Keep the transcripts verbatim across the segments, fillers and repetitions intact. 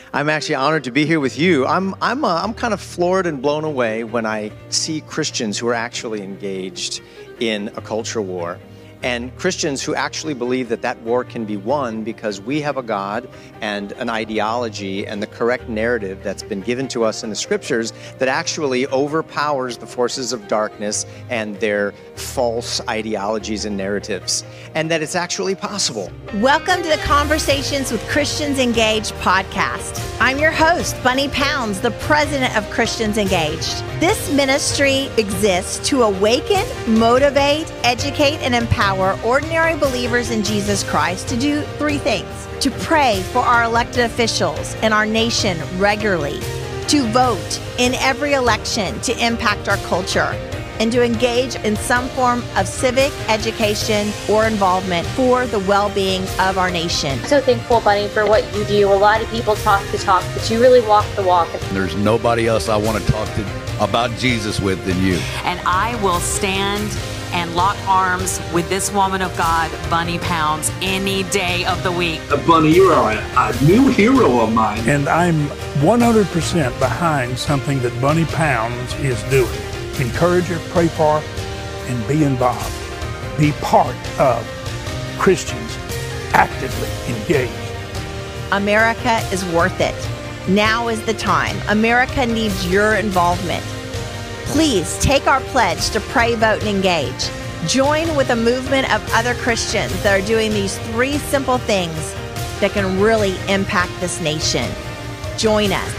I'm actually honored to be here with you. I'm I'm uh, I'm kind of floored and blown away when I see Christians who are actually engaged in a culture war, and Christians who actually believe that that war can be won because we have a God and an ideology and the correct narrative that's been given to us in the scriptures that actually overpowers the forces of darkness and their false ideologies and narratives, and that it's actually possible. Welcome to the Conversations with Christians Engaged podcast. I'm your host, Bunny Pounds, the president of Christians Engaged. This ministry exists to awaken, motivate, educate, and empower ordinary believers in Jesus Christ to do three things: to pray for our elected officials and our nation regularly, to vote in every election to impact our culture, and to engage in some form of civic education or involvement for the well-being of our nation. I'm so thankful, Bunny, for what you do. A lot of people talk the talk, but you really walk the walk. There's nobody else I want to talk to about Jesus with than you. And I will stand and lock arms with this woman of God, Bunny Pounds, any day of the week. Uh, Bunny, you are a, a new hero of mine. And I'm one hundred percent behind something that Bunny Pounds is doing. Encourage her, pray for her, and be involved. Be part of Christians actively engaged. America is worth it. Now is the time. America needs your involvement. Please take our pledge to pray, vote, and engage. Join with a movement of other Christians that are doing these three simple things that can really impact this nation. Join us.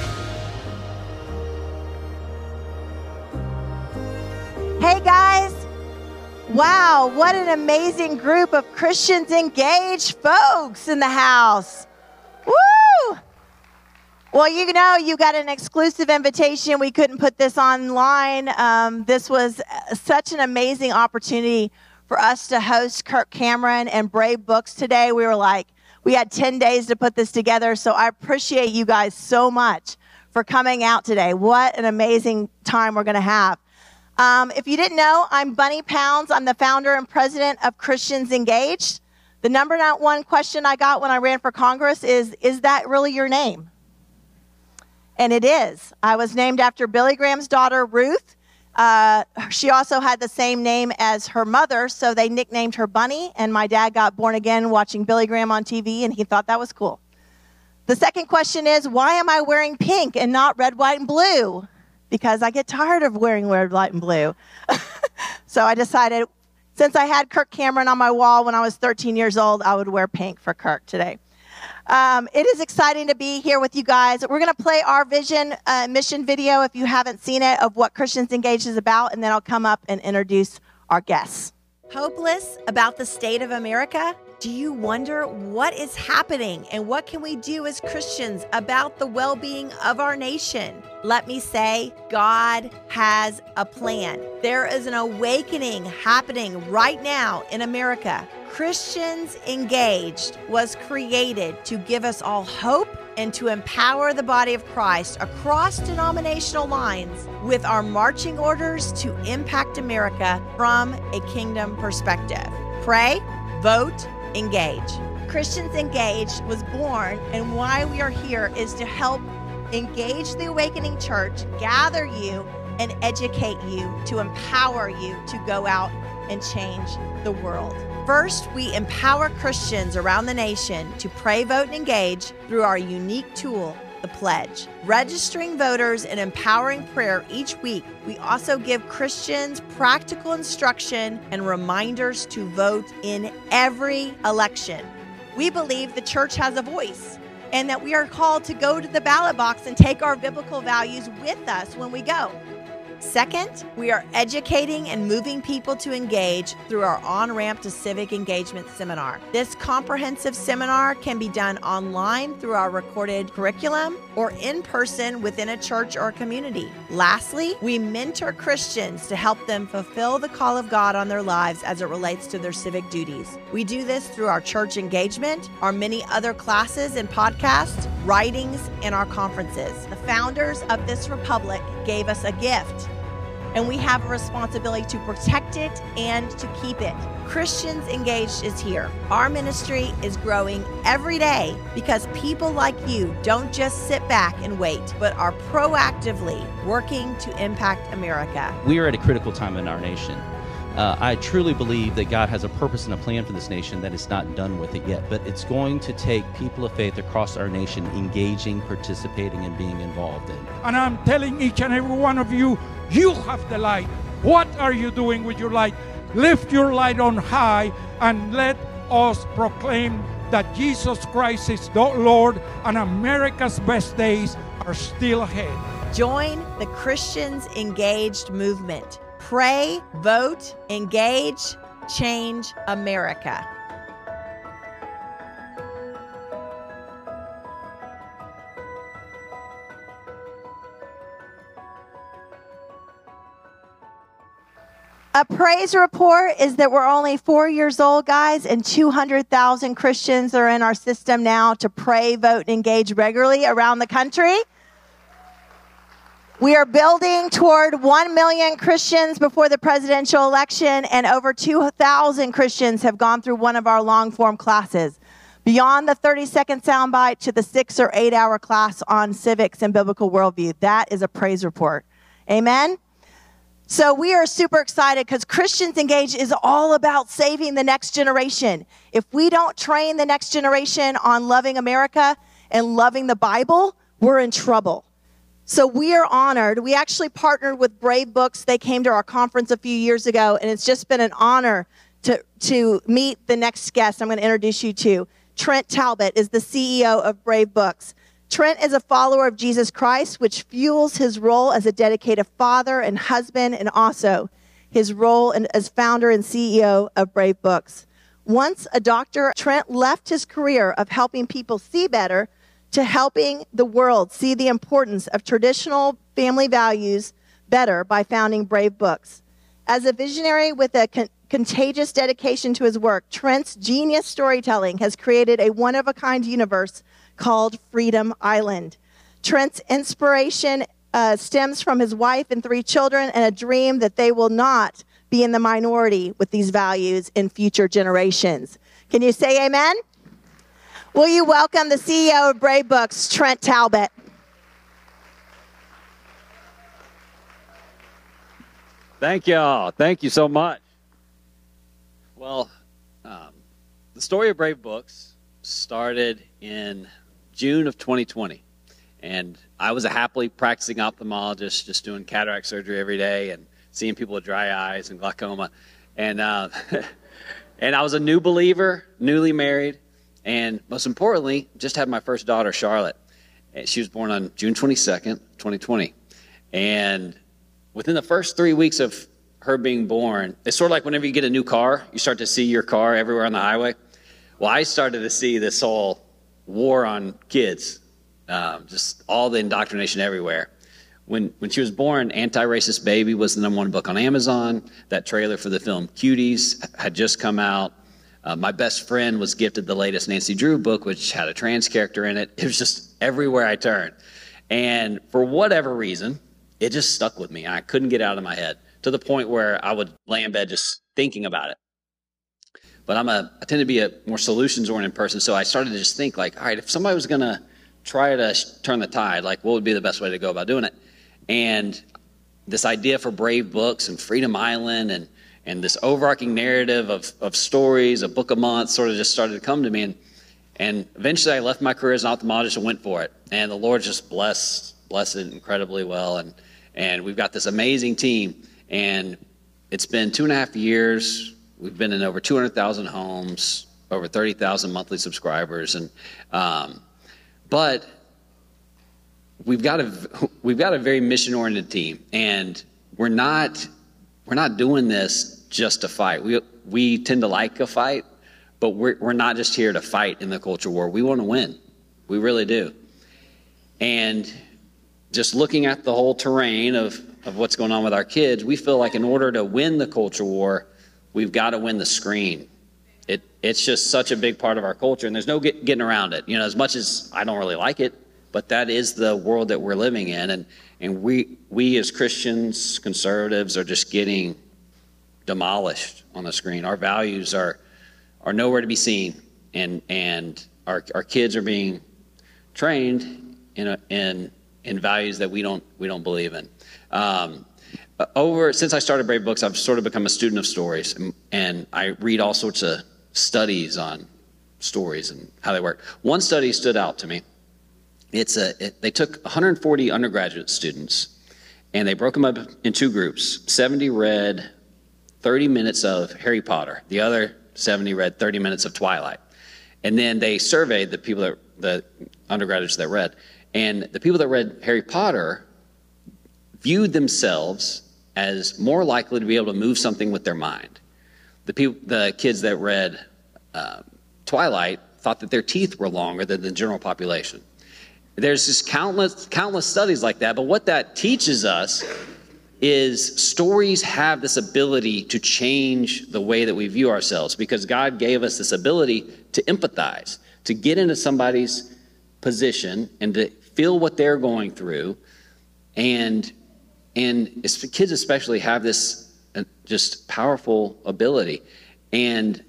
Hey guys, wow, what an amazing group of Christians Engaged folks in the house. Woo! Well, you know, you got an exclusive invitation. We couldn't put this online. Um, this was such an amazing opportunity for us to host Kirk Cameron and Brave Books today. We were like, we had ten days to put this together, so I appreciate you guys so much for coming out today. What an amazing time we're going to have. Um, if you didn't know, I'm Bunny Pounds. I'm the founder and president of Christians Engaged. The number one question I got when I ran for Congress is, is that really your name? And it is. I was named after Billy Graham's daughter, Ruth. Uh, she also had the same name as her mother, so they nicknamed her Bunny, and my dad got born again watching Billy Graham on T V, and he thought that was cool. The second question is, why am I wearing pink and not red, white, and blue? Because I get tired of wearing red, white, and blue. So I decided, since I had Kirk Cameron on my wall when I was thirteen years old, I would wear pink for Kirk today. Um, it is exciting to be here with you guys. We're going to play our vision uh, mission video, if you haven't seen it, of what Christians Engaged is about, and then I'll come up and introduce our guests. Hopeless about the state of America? Do you wonder what is happening and what can we do as Christians about the well-being of our nation? Let me say, God has a plan. There is an awakening happening right now in America. Christians Engaged was created to give us all hope and to empower the body of Christ across denominational lines with our marching orders to impact America from a kingdom perspective. Pray, vote, engage. Christians Engaged was born, and why we are here is to help engage the awakening church, gather you, and educate you to empower you to go out and change the world. First, we empower Christians around the nation to pray, vote, and engage through our unique tool, the Pledge. Registering voters and empowering prayer each week, we also give Christians practical instruction and reminders to vote in every election. We believe the church has a voice and that we are called to go to the ballot box and take our biblical values with us when we go. Second, we are educating and moving people to engage through our On-Ramp to Civic Engagement seminar. This comprehensive seminar can be done online through our recorded curriculum or in person within a church or community. Lastly, we mentor Christians to help them fulfill the call of God on their lives as it relates to their civic duties. We do this through our church engagement, our many other classes and podcasts, writings, and our conferences. The founders of this republic gave us a gift. and we have a responsibility to protect it and to keep it. Christians Engaged is here. Our ministry is growing every day because people like you don't just sit back and wait, but are proactively working to impact America. We are at a critical time in our nation. Uh, I truly believe that God has a purpose and a plan for this nation that is not done with it yet, but it's going to take people of faith across our nation engaging, participating, and being involved in. And I'm telling each and every one of you, you have the light. What are you doing with your light? Lift your light on high and let us proclaim that Jesus Christ is the Lord and America's best days are still ahead. Join the Christians Engaged movement. Pray, vote, engage, change America. A praise report is that we're only four years old, guys, and two hundred thousand Christians are in our system now to pray, vote, and engage regularly around the country. We are building toward one million Christians before the presidential election, and over two thousand Christians have gone through one of our long-form classes. Beyond the thirty-second soundbite to the six or eight-hour class on civics and biblical worldview. That is a praise report. Amen? So we are super excited because Christians Engaged is all about saving the next generation. If we don't train the next generation on loving America and loving the Bible, we're in trouble. So we are honored. We actually partnered with Brave Books. They came to our conference a few years ago, and it's just been an honor to, to meet the next guest I'm going to introduce you to. Trent Talbot is the C E O of Brave Books. Trent is a follower of Jesus Christ, which fuels his role as a dedicated father and husband, and also his role in, as founder and C E O of Brave Books. Once a doctor, Trent left his career of helping people see better to helping the world see the importance of traditional family values better by founding Brave Books. As a visionary with a con- contagious dedication to his work, Trent's genius storytelling has created a one-of-a-kind universe called Freedom Island. Trent's inspiration uh, stems from his wife and three children and a dream that they will not be in the minority with these values in future generations. Can you say amen? Will you welcome the C E O of Brave Books, Trent Talbot? Thank y'all. Thank you so much. Well, um, the story of Brave Books started in June of twenty twenty. And I was a happily practicing ophthalmologist, just doing cataract surgery every day and seeing people with dry eyes and glaucoma. And, uh, and I was a new believer, newly married. And most importantly, just had my first daughter, Charlotte. And she was born on June twenty-second, twenty twenty. And within the first three weeks of her being born, it's sort of like whenever you get a new car, you start to see your car everywhere on the highway. Well, I started to see this whole war on kids, um, just all the indoctrination everywhere. When when she was born, Anti-Racist Baby was the number one book on Amazon. That trailer for the film Cuties had just come out. Uh, my best friend was gifted the latest Nancy Drew book, which had a trans character in it. It was just everywhere I turned. And for whatever reason, it just stuck with me. I couldn't get it out of my head to the point where I would lay in bed just thinking about it. But I'm a, I tend to be a more solutions-oriented person, so I started to just think like, all right, if somebody was going to try to sh- turn the tide, like what would be the best way to go about doing it? And this idea for Brave Books and Freedom Island and And this overarching narrative of, of stories, a book a month, sort of just started to come to me. And, and eventually I left my career as an ophthalmologist and went for it. And the Lord just blessed, blessed it incredibly well. And, and we've got this amazing team. And it's been two and a half years. We've been in over two hundred thousand homes, over thirty thousand monthly subscribers. And um, but we've got a, we've got a very mission-oriented team. And we're not, we're not doing this just to fight. We we tend to like a fight, but we're we're not just here to fight in the culture war. We want to win. We really do. And just looking at the whole terrain of, of what's going on with our kids, we feel like in order to win the culture war, we've got to win the screen. It it's just such a big part of our culture, and there's no get, getting around it. You know, as much as I don't really like it, but that is the world that we're living in. And, and we, we as Christians, conservatives, are just getting demolished on the screen. Our values are, are nowhere to be seen. And, and our, our kids are being trained in, a, in, in values that we don't, we don't believe in. Um, over, since I started Brave Books, I've sort of become a student of stories. And, and I read all sorts of studies on stories and how they work. One study stood out to me. It's a, it, they took one hundred forty undergraduate students and they broke them up in two groups. seventy read thirty minutes of Harry Potter. The other seventy read thirty minutes of Twilight. And then they surveyed the people that, the undergraduates that read. And the people that read Harry Potter viewed themselves as more likely to be able to move something with their mind. The people, the kids that read uh, Twilight thought that their teeth were longer than the general population. There's just countless, countless studies like that, but what that teaches us is stories have this ability to change the way that we view ourselves, because God gave us this ability to empathize, to get into somebody's position and to feel what they're going through. And, and kids especially have this uh, just powerful ability. And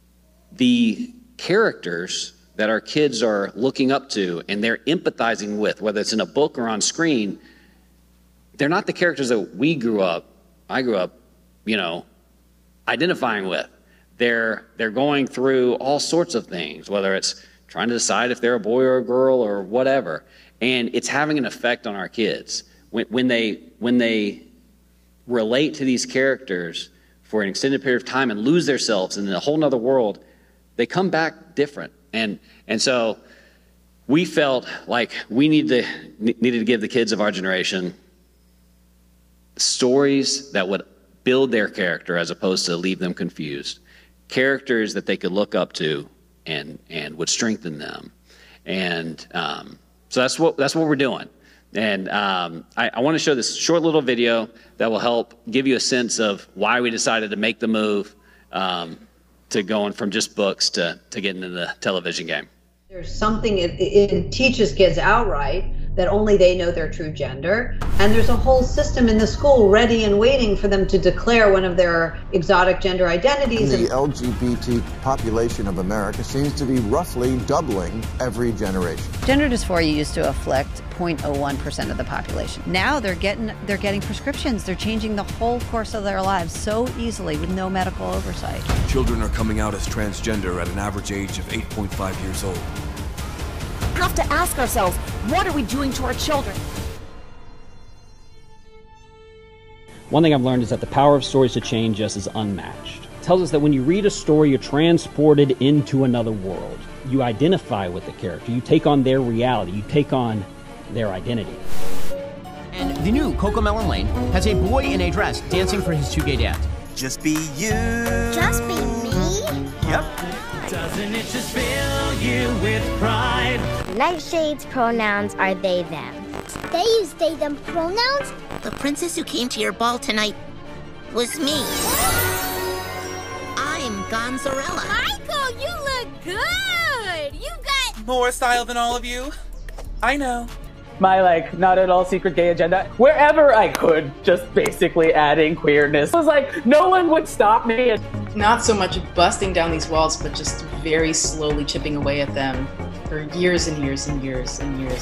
the characters that our kids are looking up to and they're empathizing with, whether it's in a book or on screen, they're not the characters that we grew up, I grew up, you know, identifying with. They're, they're going through all sorts of things, whether it's trying to decide if they're a boy or a girl or whatever. And it's having an effect on our kids. When, when, they, when they relate to these characters for an extended period of time and lose themselves in a whole nother world, they come back different. And, and so we felt like we need to, needed to give the kids of our generation stories that would build their character as opposed to leave them confused. Characters that they could look up to and, and would strengthen them. And um, so that's what, that's what we're doing. And um, I, I want to show this short little video that will help give you a sense of why we decided to make the move um, to going from just books to, to getting into the television game. There's something, it, it teaches kids outright that only they know their true gender. And there's a whole system in the school ready and waiting for them to declare one of their exotic gender identities. The L G B T population of America seems to be roughly doubling every generation. Gender dysphoria used to afflict zero point zero one percent of the population. Now they're getting they're getting prescriptions. They're changing the whole course of their lives so easily with no medical oversight. Children are coming out as transgender at an average age of eight point five years old. We have to ask ourselves, what are we doing to our children? One thing I've learned is that the power of stories to change us is unmatched. It tells us that when you read a story, you're transported into another world. You identify with the character. You take on their reality. You take on their identity. And the new CoComelon Lane has a boy in a dress dancing for his two gay dads. Just be you. Just be me? Yep. Doesn't it just fill you with pride? Nightshade's pronouns are they, them. They use they, them pronouns? The princess who came to your ball tonight was me. I'm Gonzarella. Michael, you look good! You got more style than all of you. I know. My, like, not at all secret gay agenda, wherever I could, just basically adding queerness. It was like, no one would stop me. Not so much busting down these walls, but just very slowly chipping away at them for years and years and years and years.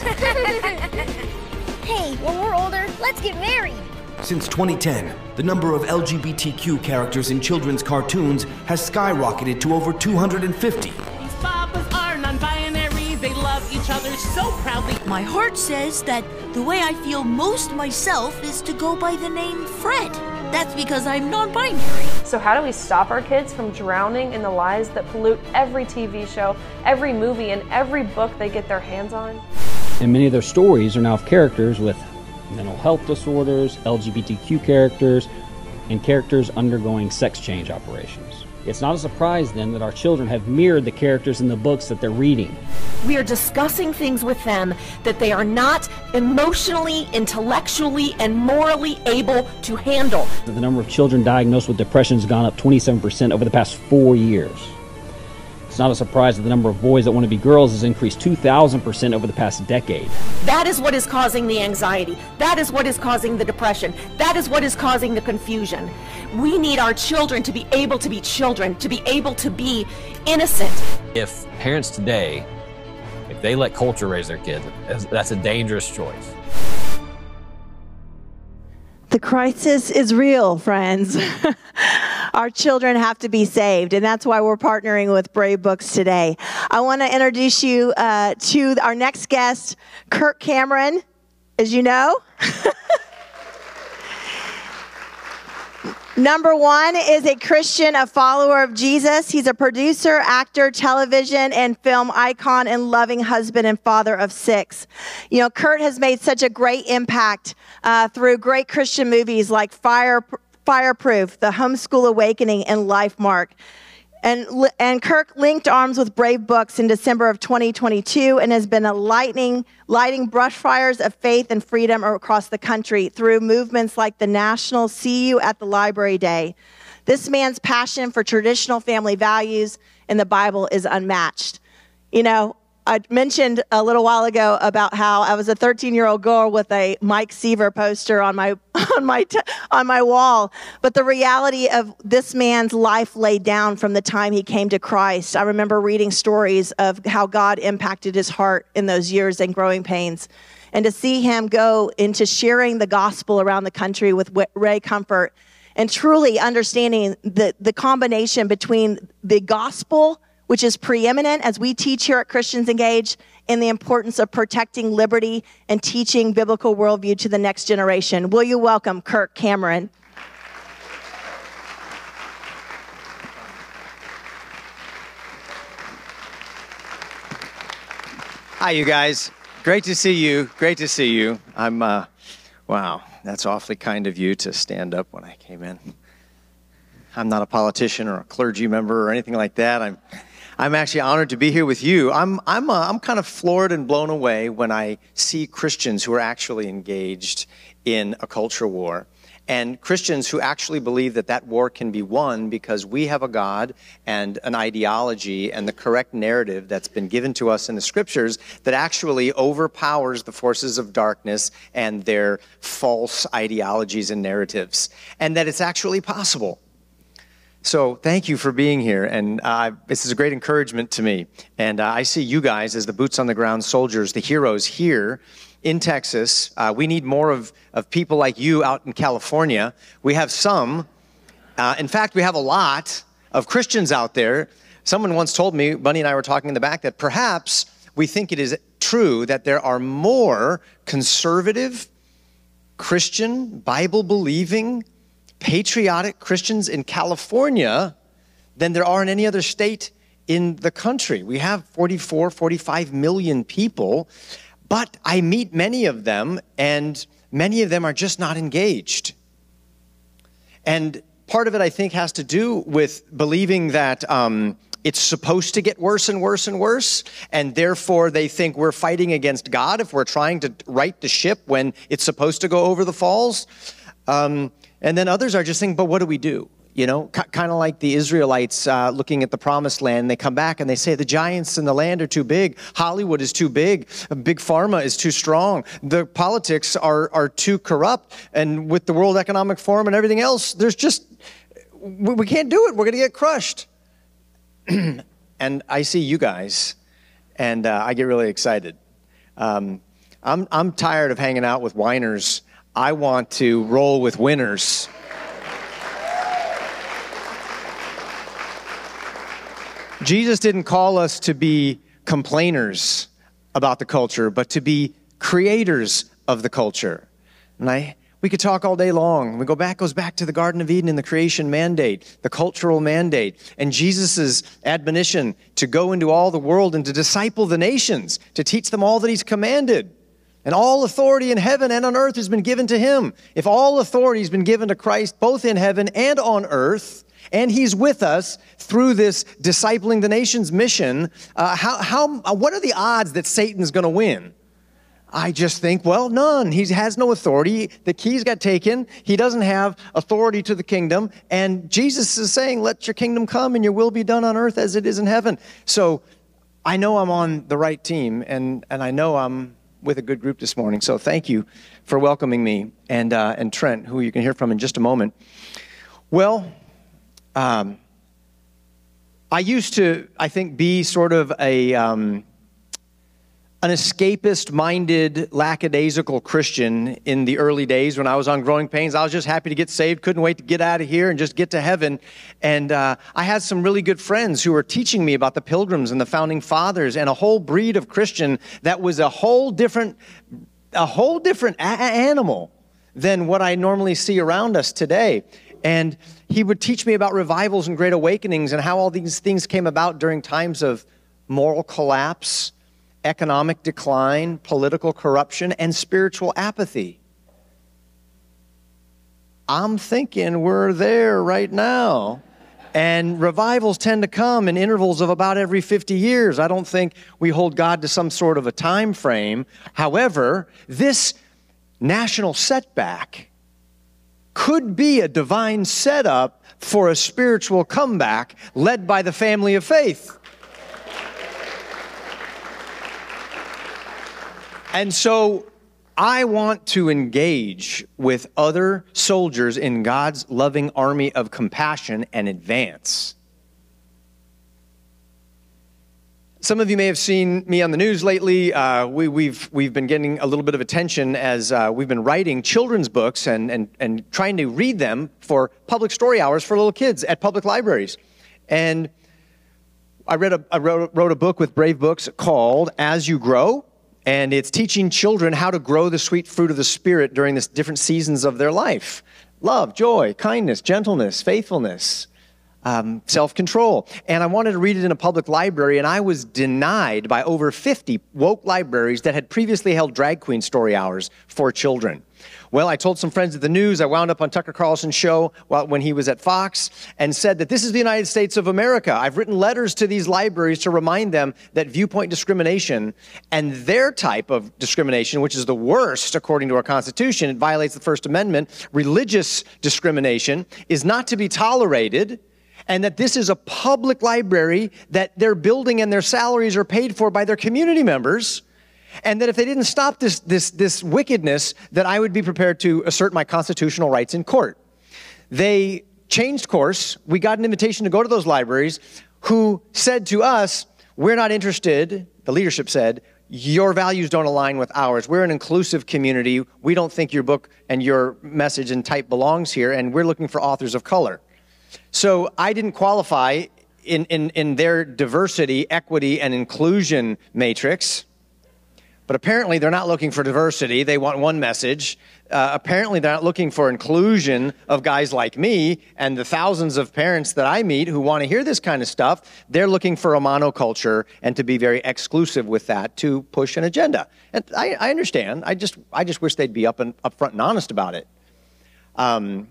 Hey, when we're older, let's get married. Since twenty ten, the number of L G B T Q characters in children's cartoons has skyrocketed to over two hundred fifty. These papas are non-binary, they love each other so proudly. My heart says that the way I feel most myself is to go by the name Fred. That's because I'm non-binary. So how do we stop our kids from drowning in the lies that pollute every T V show, every movie, and every book they get their hands on? And many of their stories are now of characters with mental health disorders, L G B T Q characters, and characters undergoing sex change operations. It's not a surprise then that our children have mirrored the characters in the books that they're reading. We are discussing things with them that they are not emotionally, intellectually, and morally able to handle. The number of children diagnosed with depression has gone up twenty-seven percent over the past four years. It's not a surprise that the number of boys that want to be girls has increased two thousand percent over the past decade. That is what is causing the anxiety. That is what is causing the depression. That is what is causing the confusion. We need our children to be able to be children, to be able to be innocent. If parents today, if they let culture raise their kids, that's a dangerous choice. The crisis is real, friends. Our children have to be saved, and that's why we're partnering with Brave Books today. I want to introduce you uh, to our next guest, Kirk Cameron, as you know. Number one is a Christian, a follower of Jesus. He's a producer, actor, television, and film icon, and loving husband and father of six. You know, Kurt has made such a great impact uh, through great Christian movies like Fire, Fireproof, The Homeschool Awakening, and Lifemark. And, and Kirk linked arms with Brave Books in December of twenty twenty-two and has been a lightning, lighting brush fires of faith and freedom across the country through movements like the National See You at the Library Day. This man's passion for traditional family values in the Bible is unmatched. You know, I mentioned a little while ago about how I was a thirteen-year-old girl with a Mike Seaver poster on my on my t on my wall. But the reality of this man's life laid down from the time he came to Christ. I remember reading stories of how God impacted his heart in those years and growing pains. And to see him go into sharing the gospel around the country with Ray Comfort and truly understanding the, the combination between the gospel, which is preeminent as we teach here at Christians Engage, and the importance of protecting liberty and teaching biblical worldview to the next generation. Will you welcome Kirk Cameron? Hi, you guys. Great to see you. Great to see you. I'm, uh, wow, that's awfully kind of you to stand up when I came in. I'm not a politician or a clergy member or anything like that. I'm I'm actually honored to be here with you. I'm, I'm, uh, I'm kind of floored and blown away when I see Christians who are actually engaged in a culture war, and Christians who actually believe that that war can be won because we have a God and an ideology and the correct narrative that's been given to us in the scriptures that actually overpowers the forces of darkness and their false ideologies and narratives, and that it's actually possible. So thank you for being here, and uh, this is a great encouragement to me. And uh, I see you guys as the boots-on-the-ground soldiers, the heroes here in Texas. Uh, we need more of, of people like you out in California. We have some. Uh, in fact, we have a lot of Christians out there. Someone once told me, Bunny and I were talking in the back, that perhaps we think it is true that there are more conservative, Christian, Bible-believing, patriotic Christians in California than there are in any other state in the country. We have forty-four, forty-five million people, but I meet many of them, and many of them are just not engaged. And part of it, I think, has to do with believing that um, it's supposed to get worse and worse and worse, and therefore they think we're fighting against God if we're trying to right the ship when it's supposed to go over the falls. Um, And then others are just saying, but what do we do? You know, kind of like the Israelites uh, looking at the promised land. They come back and they say the giants in the land are too big. Hollywood is too big. Big Pharma is too strong. The politics are, are too corrupt. And with the World Economic Forum and everything else, there's just, we, we can't do it. We're going to get crushed. And I see you guys, and uh, I get really excited. Um, I'm, I'm tired of hanging out with whiners. I want to roll with winners. Jesus didn't call us to be complainers about the culture, but to be creators of the culture. And I, we could talk all day long. We go back, goes back to the Garden of Eden and the creation mandate, the cultural mandate, and Jesus's admonition to go into all the world and to disciple the nations, to teach them all that he's commanded. And all authority in heaven and on earth has been given to him. If all authority has been given to Christ, both in heaven and on earth, and he's with us through this discipling the nations mission, uh, how, how, what are the odds that Satan's going to win? I just think, well, none. He has no authority. The keys got taken. He doesn't have authority to the kingdom. And Jesus is saying, let your kingdom come and your will be done on earth as it is in heaven. So I know I'm on the right team, and, and I know I'm with a good group this morning. So thank you for welcoming me, and, uh, and Trent, who you can hear from in just a moment. Well, um, I used to, I think, be sort of a... Um, an escapist-minded, lackadaisical Christian in the early days when I was on Growing Pains. I was just happy to get saved, couldn't wait to get out of here and just get to heaven. And uh, I had some really good friends who were teaching me about the Pilgrims and the Founding Fathers and a whole breed of Christian that was a whole different, a whole different a- animal than what I normally see around us today. And he would teach me about revivals and great awakenings and how all these things came about during times of moral collapse, economic decline, political corruption, and spiritual apathy. I'm thinking we're there right now. And revivals tend to come in intervals of about every fifty years. I don't think we hold God to some sort of a time frame. However, this national setback could be a divine setup for a spiritual comeback led by the family of faith. And so I want to engage with other soldiers in God's loving army of compassion and advance. Some of you may have seen me on the news lately. Uh, we, we've, we've been getting a little bit of attention as uh, we've been writing children's books and, and, and trying to read them for public story hours for little kids at public libraries. And I, read a, I wrote, wrote a book with Brave Books called As You Grow. And it's teaching children how to grow the sweet fruit of the Spirit during the different seasons of their life. Love, joy, kindness, gentleness, faithfulness, um, self-control. And I wanted to read it in a public library, and I was denied by over fifty woke libraries that had previously held drag queen story hours for children. Well, I told some friends at the news. I wound up on Tucker Carlson's show while, when he was at Fox and said that this is the United States of America. I've written letters to these libraries to remind them that viewpoint discrimination and their type of discrimination, which is the worst according to our Constitution, it violates the First Amendment, religious discrimination, is not to be tolerated, and that this is a public library that their building and their salaries are paid for by their community members. And that if they didn't stop this, this, this wickedness, that I would be prepared to assert my constitutional rights in court. They changed course. We got an invitation to go to those libraries who said to us, we're not interested, the leadership said, your values don't align with ours. We're an inclusive community. We don't think your book and your message and type belongs here, and we're looking for authors of color. So I didn't qualify in, in, in their diversity, equity, and inclusion matrix. But apparently they're not looking for diversity. They want one message. Uh, apparently they're not looking for inclusion of guys like me and the thousands of parents that I meet who want to hear this kind of stuff. They're looking for a monoculture and to be very exclusive with that to push an agenda. And I, I understand. I just, I just wish they'd be up and upfront and honest about it. Um,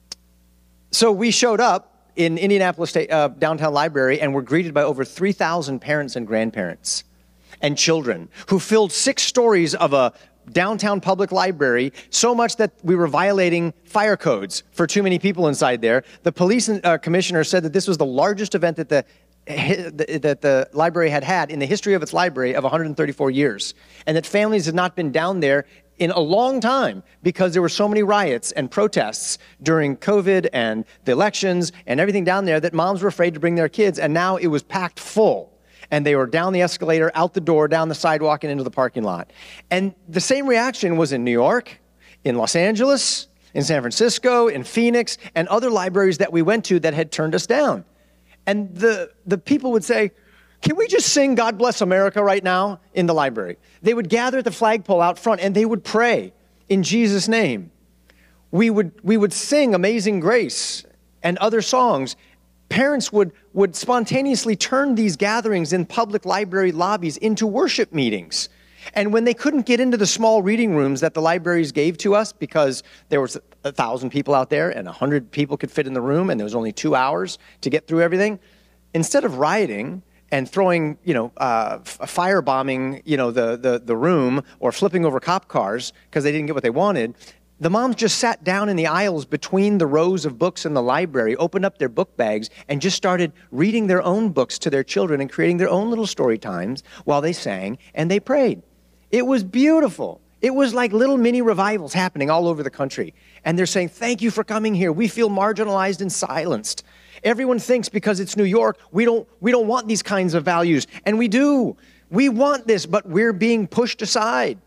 so we showed up in Indianapolis State, uh, Downtown Library, and were greeted by over three thousand parents and grandparents and children who filled six stories of a downtown public library, so much that we were violating fire codes for too many people inside there. The police uh, commissioner said that this was the largest event that the, that the library had had in the history of its library of one hundred thirty-four years, and that families had not been down there in a long time because there were so many riots and protests during COVID and the elections and everything down there that moms were afraid to bring their kids, and now it was packed full. And they were down the escalator, out the door, down the sidewalk, and into the parking lot. And the same reaction was in New York, in Los Angeles, in San Francisco, in Phoenix, and other libraries that we went to that had turned us down. And the, the people would say, can we just sing God Bless America right now in the library? They would gather at the flagpole out front, and they would pray in Jesus' name. We would, we would sing Amazing Grace and other songs. Parents would, would spontaneously turn these gatherings in public library lobbies into worship meetings. And when they couldn't get into the small reading rooms that the libraries gave to us because there was a thousand people out there and a hundred people could fit in the room and there was only two hours to get through everything, instead of rioting and throwing, you know, uh, firebombing, you know, the, the, the room, or flipping over cop cars because they didn't get what they wanted. The moms just sat down in the aisles between the rows of books in the library, opened up their book bags, and just started reading their own books to their children and creating their own little story times while they sang and they prayed. It was beautiful. It was like little mini revivals happening all over the country. And they're saying, thank you for coming here. We feel marginalized and silenced. Everyone thinks because it's New York, we don't, we don't want these kinds of values. And we do. We want this, but we're being pushed aside.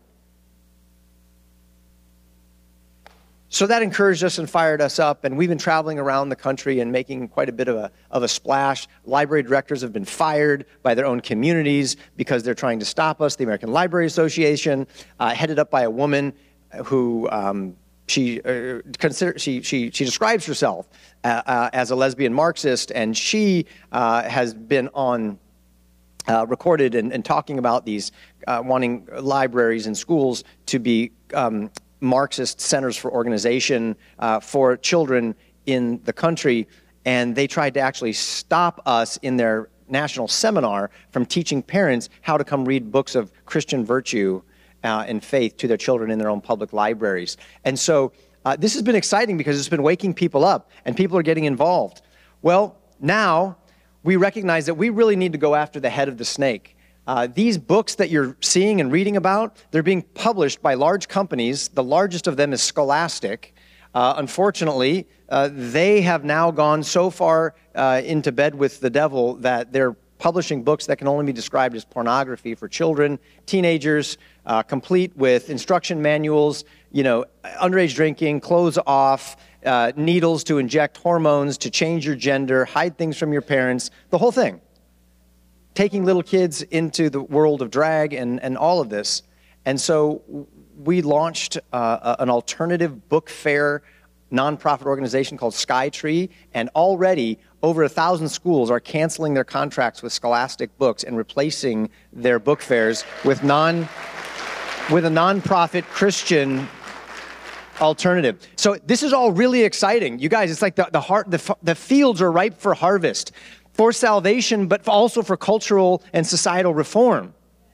So that encouraged us and fired us up, and we've been traveling around the country and making quite a bit of a, of a splash. Library directors have been fired by their own communities because they're trying to stop us. The American Library Association, uh, headed up by a woman who um, she, uh, consider, she, she, she describes herself uh, uh, as a lesbian Marxist, and she uh, has been on uh, recorded and, and talking about these, uh, wanting libraries and schools to be um, Marxist centers for organization uh, for children in the country, and they tried to actually stop us in their national seminar from teaching parents how to come read books of Christian virtue uh, and faith to their children in their own public libraries. And so uh, this has been exciting because it's been waking people up, and people are getting involved. Well, now we recognize that we really need to go after the head of the snake. Uh, these books that you're seeing and reading about, they're being published by large companies. The largest of them is Scholastic. Uh, unfortunately, uh, they have now gone so far uh, into bed with the devil that they're publishing books that can only be described as pornography for children, teenagers, uh, complete with instruction manuals, you know, underage drinking, clothes off, uh, needles to inject hormones, to change your gender, hide things from your parents, the whole thing. Taking little kids into the world of drag and, and all of this. And so we launched uh, an alternative book fair nonprofit organization called Skytree, and already over a thousand schools are canceling their contracts with Scholastic Books and replacing their book fairs with non with a nonprofit Christian alternative. So this is all really exciting. You guys, it's like the, the heart the, the fields are ripe for harvest. For salvation, but also for cultural and societal reform.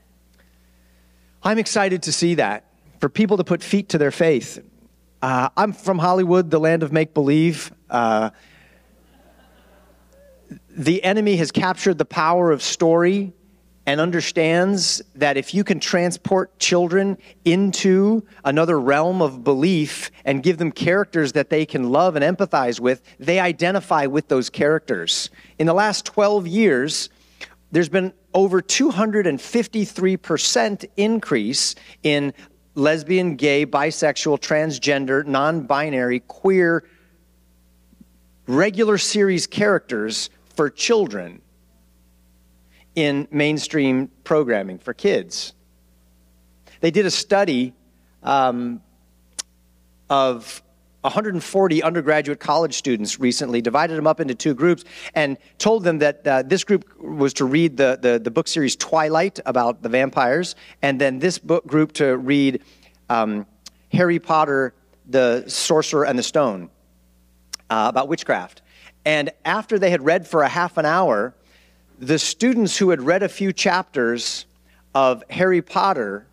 I'm excited to see that, for people to put feet to their faith. Uh, I'm from Hollywood, the land of make-believe. Uh, the enemy has captured the power of story and understands that if you can transport children into another realm of belief and give them characters that they can love and empathize with, they identify with those characters. In the last twelve years, there's been over two hundred fifty-three percent increase in lesbian, gay, bisexual, transgender, non-binary, queer, regular series characters for children in mainstream programming for kids. They did a study um, of one hundred forty undergraduate college students recently, divided them up into two groups, and told them that uh, this group was to read the, the, the book series Twilight about the vampires, and then this book group to read um, Harry Potter, the Sorcerer and the Stone, uh, about witchcraft. And after they had read for a half an hour, the students who had read a few chapters of Harry Potter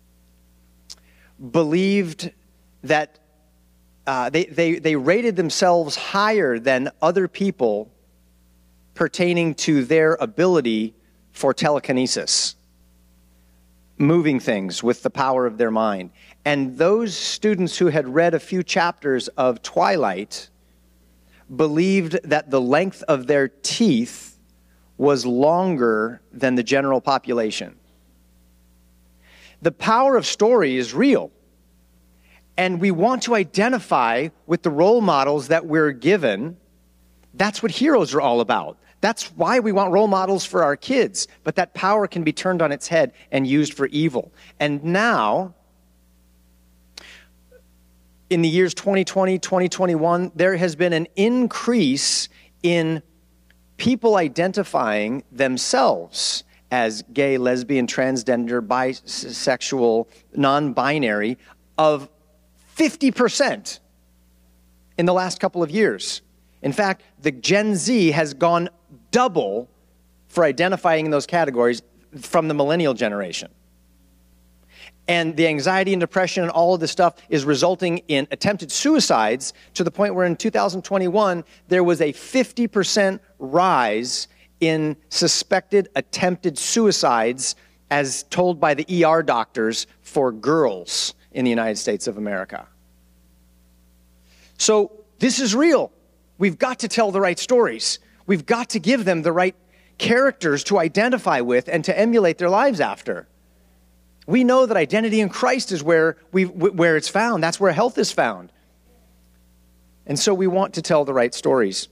believed that uh, they, they, they rated themselves higher than other people pertaining to their ability for telekinesis, moving things with the power of their mind. And those students who had read a few chapters of Twilight believed that the length of their teeth was longer than the general population. The power of story is real, and we want to identify with the role models that we're given. That's what heroes are all about. That's why we want role models for our kids, but that power can be turned on its head and used for evil. And now, in the years twenty twenty, twenty twenty-one, there has been an increase in people identifying themselves as gay, lesbian, transgender, bisexual, non-binary of fifty percent in the last couple of years. In fact, the Gen Z has gone double for identifying in those categories from the millennial generation. And the anxiety and depression and all of this stuff is resulting in attempted suicides to the point where in two thousand twenty-one, there was a fifty percent rise in suspected attempted suicides as told by the E R doctors for girls in the United States of America. So this is real. We've got to tell the right stories. We've got to give them the right characters to identify with and to emulate their lives after. We know that identity in Christ is where, we, where it's found. That's where health is found. And so we want to tell the right stories.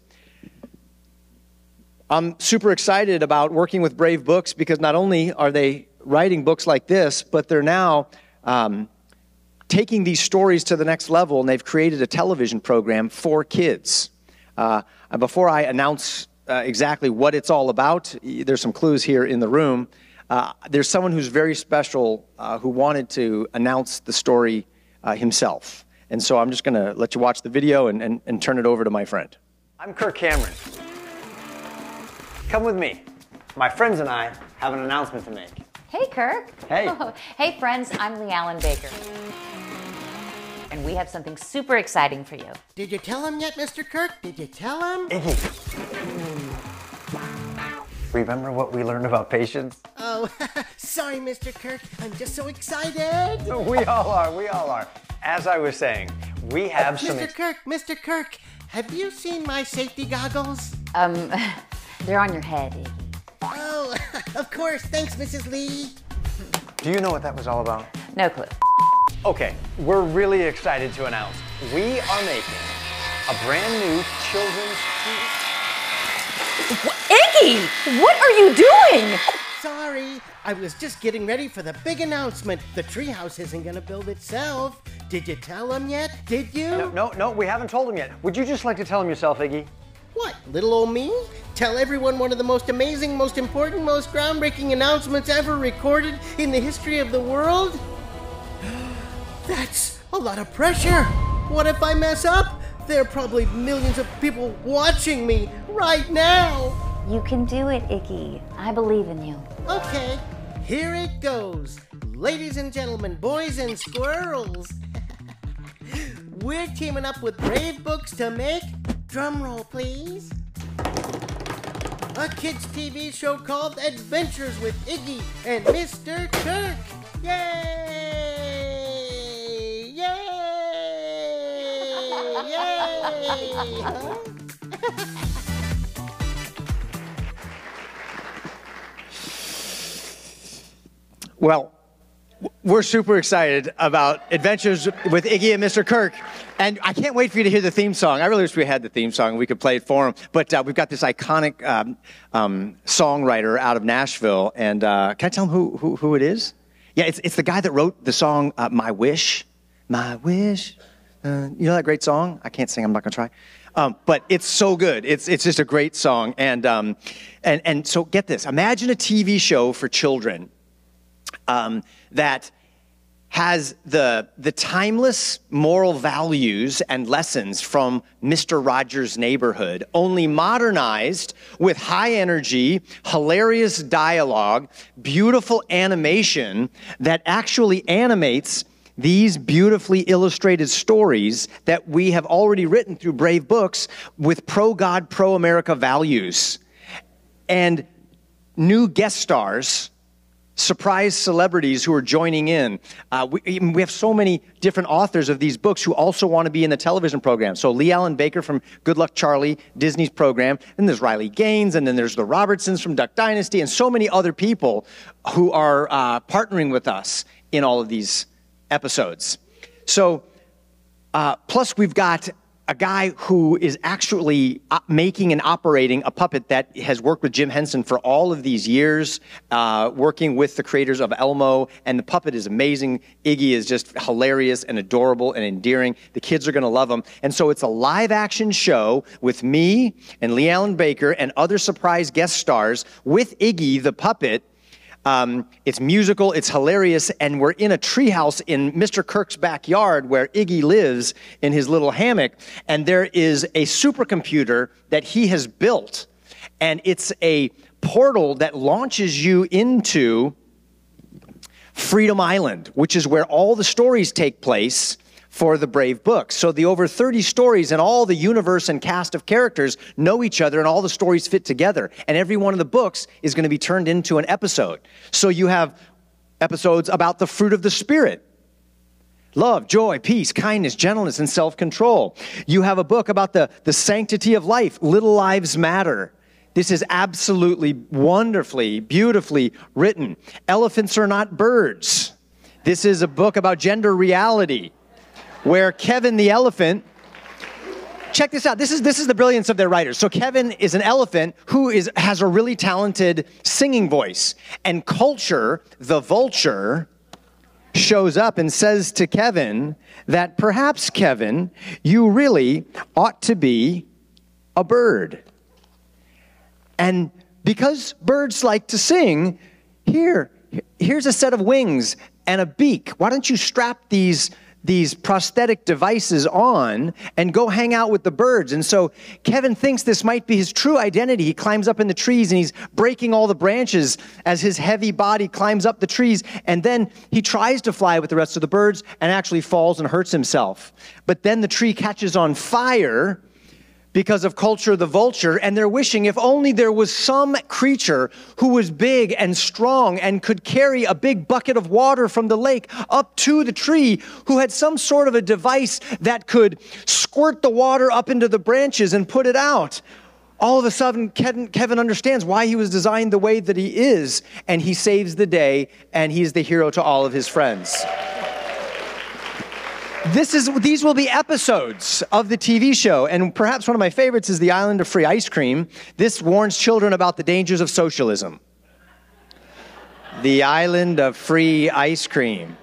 I'm super excited about working with Brave Books because not only are they writing books like this, but they're now um, taking these stories to the next level, and they've created a television program for kids. Uh, and before I announce uh, exactly what it's all about, there's some clues here in the room. Uh, there's someone who's very special uh, who wanted to announce the story uh, himself. And so I'm just going to let you watch the video and, and, and turn it over to my friend. I'm Kirk Cameron. Come with me. My friends and I have an announcement to make. Hey, Kirk. Hey. Hey, friends, I'm Lee Allen Baker. And we have something super exciting for you. Did you tell him yet, Mister Kirk? Did you tell him? Iggy. Remember what we learned about patience? Oh, sorry, Mister Kirk. I'm just so excited. We all are. We all are. As I was saying, we have some... Mister Kirk, Mister Kirk, have you seen my safety goggles? Um, they're on your head, Iggy. Oh, of course. Thanks, Missus Lee. Do you know what that was all about? No clue. Okay, we're really excited to announce we are making a brand new children's T V. Iggy, what are you doing? Sorry, I was just getting ready for the big announcement. The treehouse isn't gonna build itself. Did you tell him yet? Did you? No, no, no, we haven't told him yet. Would you just like to tell him yourself, Iggy? What, little old me? Tell everyone one of the most amazing, most important, most groundbreaking announcements ever recorded in the history of the world? That's a lot of pressure. What if I mess up? There are probably millions of people watching me right now. You can do it, Iggy. I believe in you. Okay, here it goes. Ladies and gentlemen, boys and squirrels. We're teaming up with Brave Books to make, drumroll please, a kids' T V show called Adventures with Iggy and Mister Kirk. Yay! Yay! Yay! Huh? Well, we're super excited about Adventures with Iggy and Mister Kirk. And I can't wait for you to hear the theme song. I really wish we had the theme song and we could play it for them. But uh, we've got this iconic um, um, songwriter out of Nashville. And uh, can I tell them who, who, who it is? Yeah, it's, it's the guy that wrote the song uh, My Wish. My Wish. Uh, you know that great song? I can't sing, I'm not going to try. Um, but it's so good. It's, it's just a great song. And, um, and, and so get this. Imagine a T V show for children um, that has the, the timeless moral values and lessons from Mister Rogers' Neighborhood, only modernized with high energy, hilarious dialogue, beautiful animation that actually animates these beautifully illustrated stories that we have already written through Brave Books with pro-God, pro-America values. And new guest stars, surprise celebrities who are joining in. Uh, we, we have so many different authors of these books who also want to be in the television program. So Lee Allen Baker from Good Luck Charlie, Disney's program. And there's Riley Gaines, and then there's the Robertsons from Duck Dynasty, and so many other people who are uh, partnering with us in all of these episodes. So, uh, plus we've got a guy who is actually making and operating a puppet that has worked with Jim Henson for all of these years, uh, working with the creators of Elmo, and the puppet is amazing. Iggy is just hilarious and adorable and endearing. The kids are going to love him. And so it's a live-action show with me and Lee Allen Baker and other surprise guest stars with Iggy the puppet. Um, it's musical, it's hilarious, and we're in a treehouse in Mister Kirk's backyard where Iggy lives in his little hammock, and there is a supercomputer that he has built, and it's a portal that launches you into Freedom Island, which is where all the stories take place for the Brave books. So the over thirty stories and all the universe and cast of characters know each other, and all the stories fit together. And every one of the books is going to be turned into an episode. So you have episodes about the fruit of the Spirit: love, joy, peace, kindness, gentleness, and self-control. You have a book about the, the sanctity of life, Little Lives Matter. This is absolutely wonderfully, beautifully written. Elephants Are Not Birds. This is a book about gender reality, where Kevin the elephant, check this out. This is, this is the brilliance of their writers. So Kevin is an elephant who is, has a really talented singing voice. And Culture, the vulture, shows up and says to Kevin that perhaps, Kevin, you really ought to be a bird. And because birds like to sing, here, here's a set of wings and a beak. Why don't you strap these these prosthetic devices on and go hang out with the birds? And so Kevin thinks this might be his true identity. He climbs up in the trees and he's breaking all the branches as his heavy body climbs up the trees. And then he tries to fly with the rest of the birds and actually falls and hurts himself. But then the tree catches on fire because of Culture the vulture, and they're wishing if only there was some creature who was big and strong and could carry a big bucket of water from the lake up to the tree, who had some sort of a device that could squirt the water up into the branches and put it out. All of a sudden, Kevin, Kevin understands why he was designed the way that he is, and he saves the day, and he's the hero to all of his friends. This is, these will be episodes of the T V show, and perhaps one of my favorites is The Island of Free Ice Cream. This warns children about the dangers of socialism. The Island of Free Ice Cream.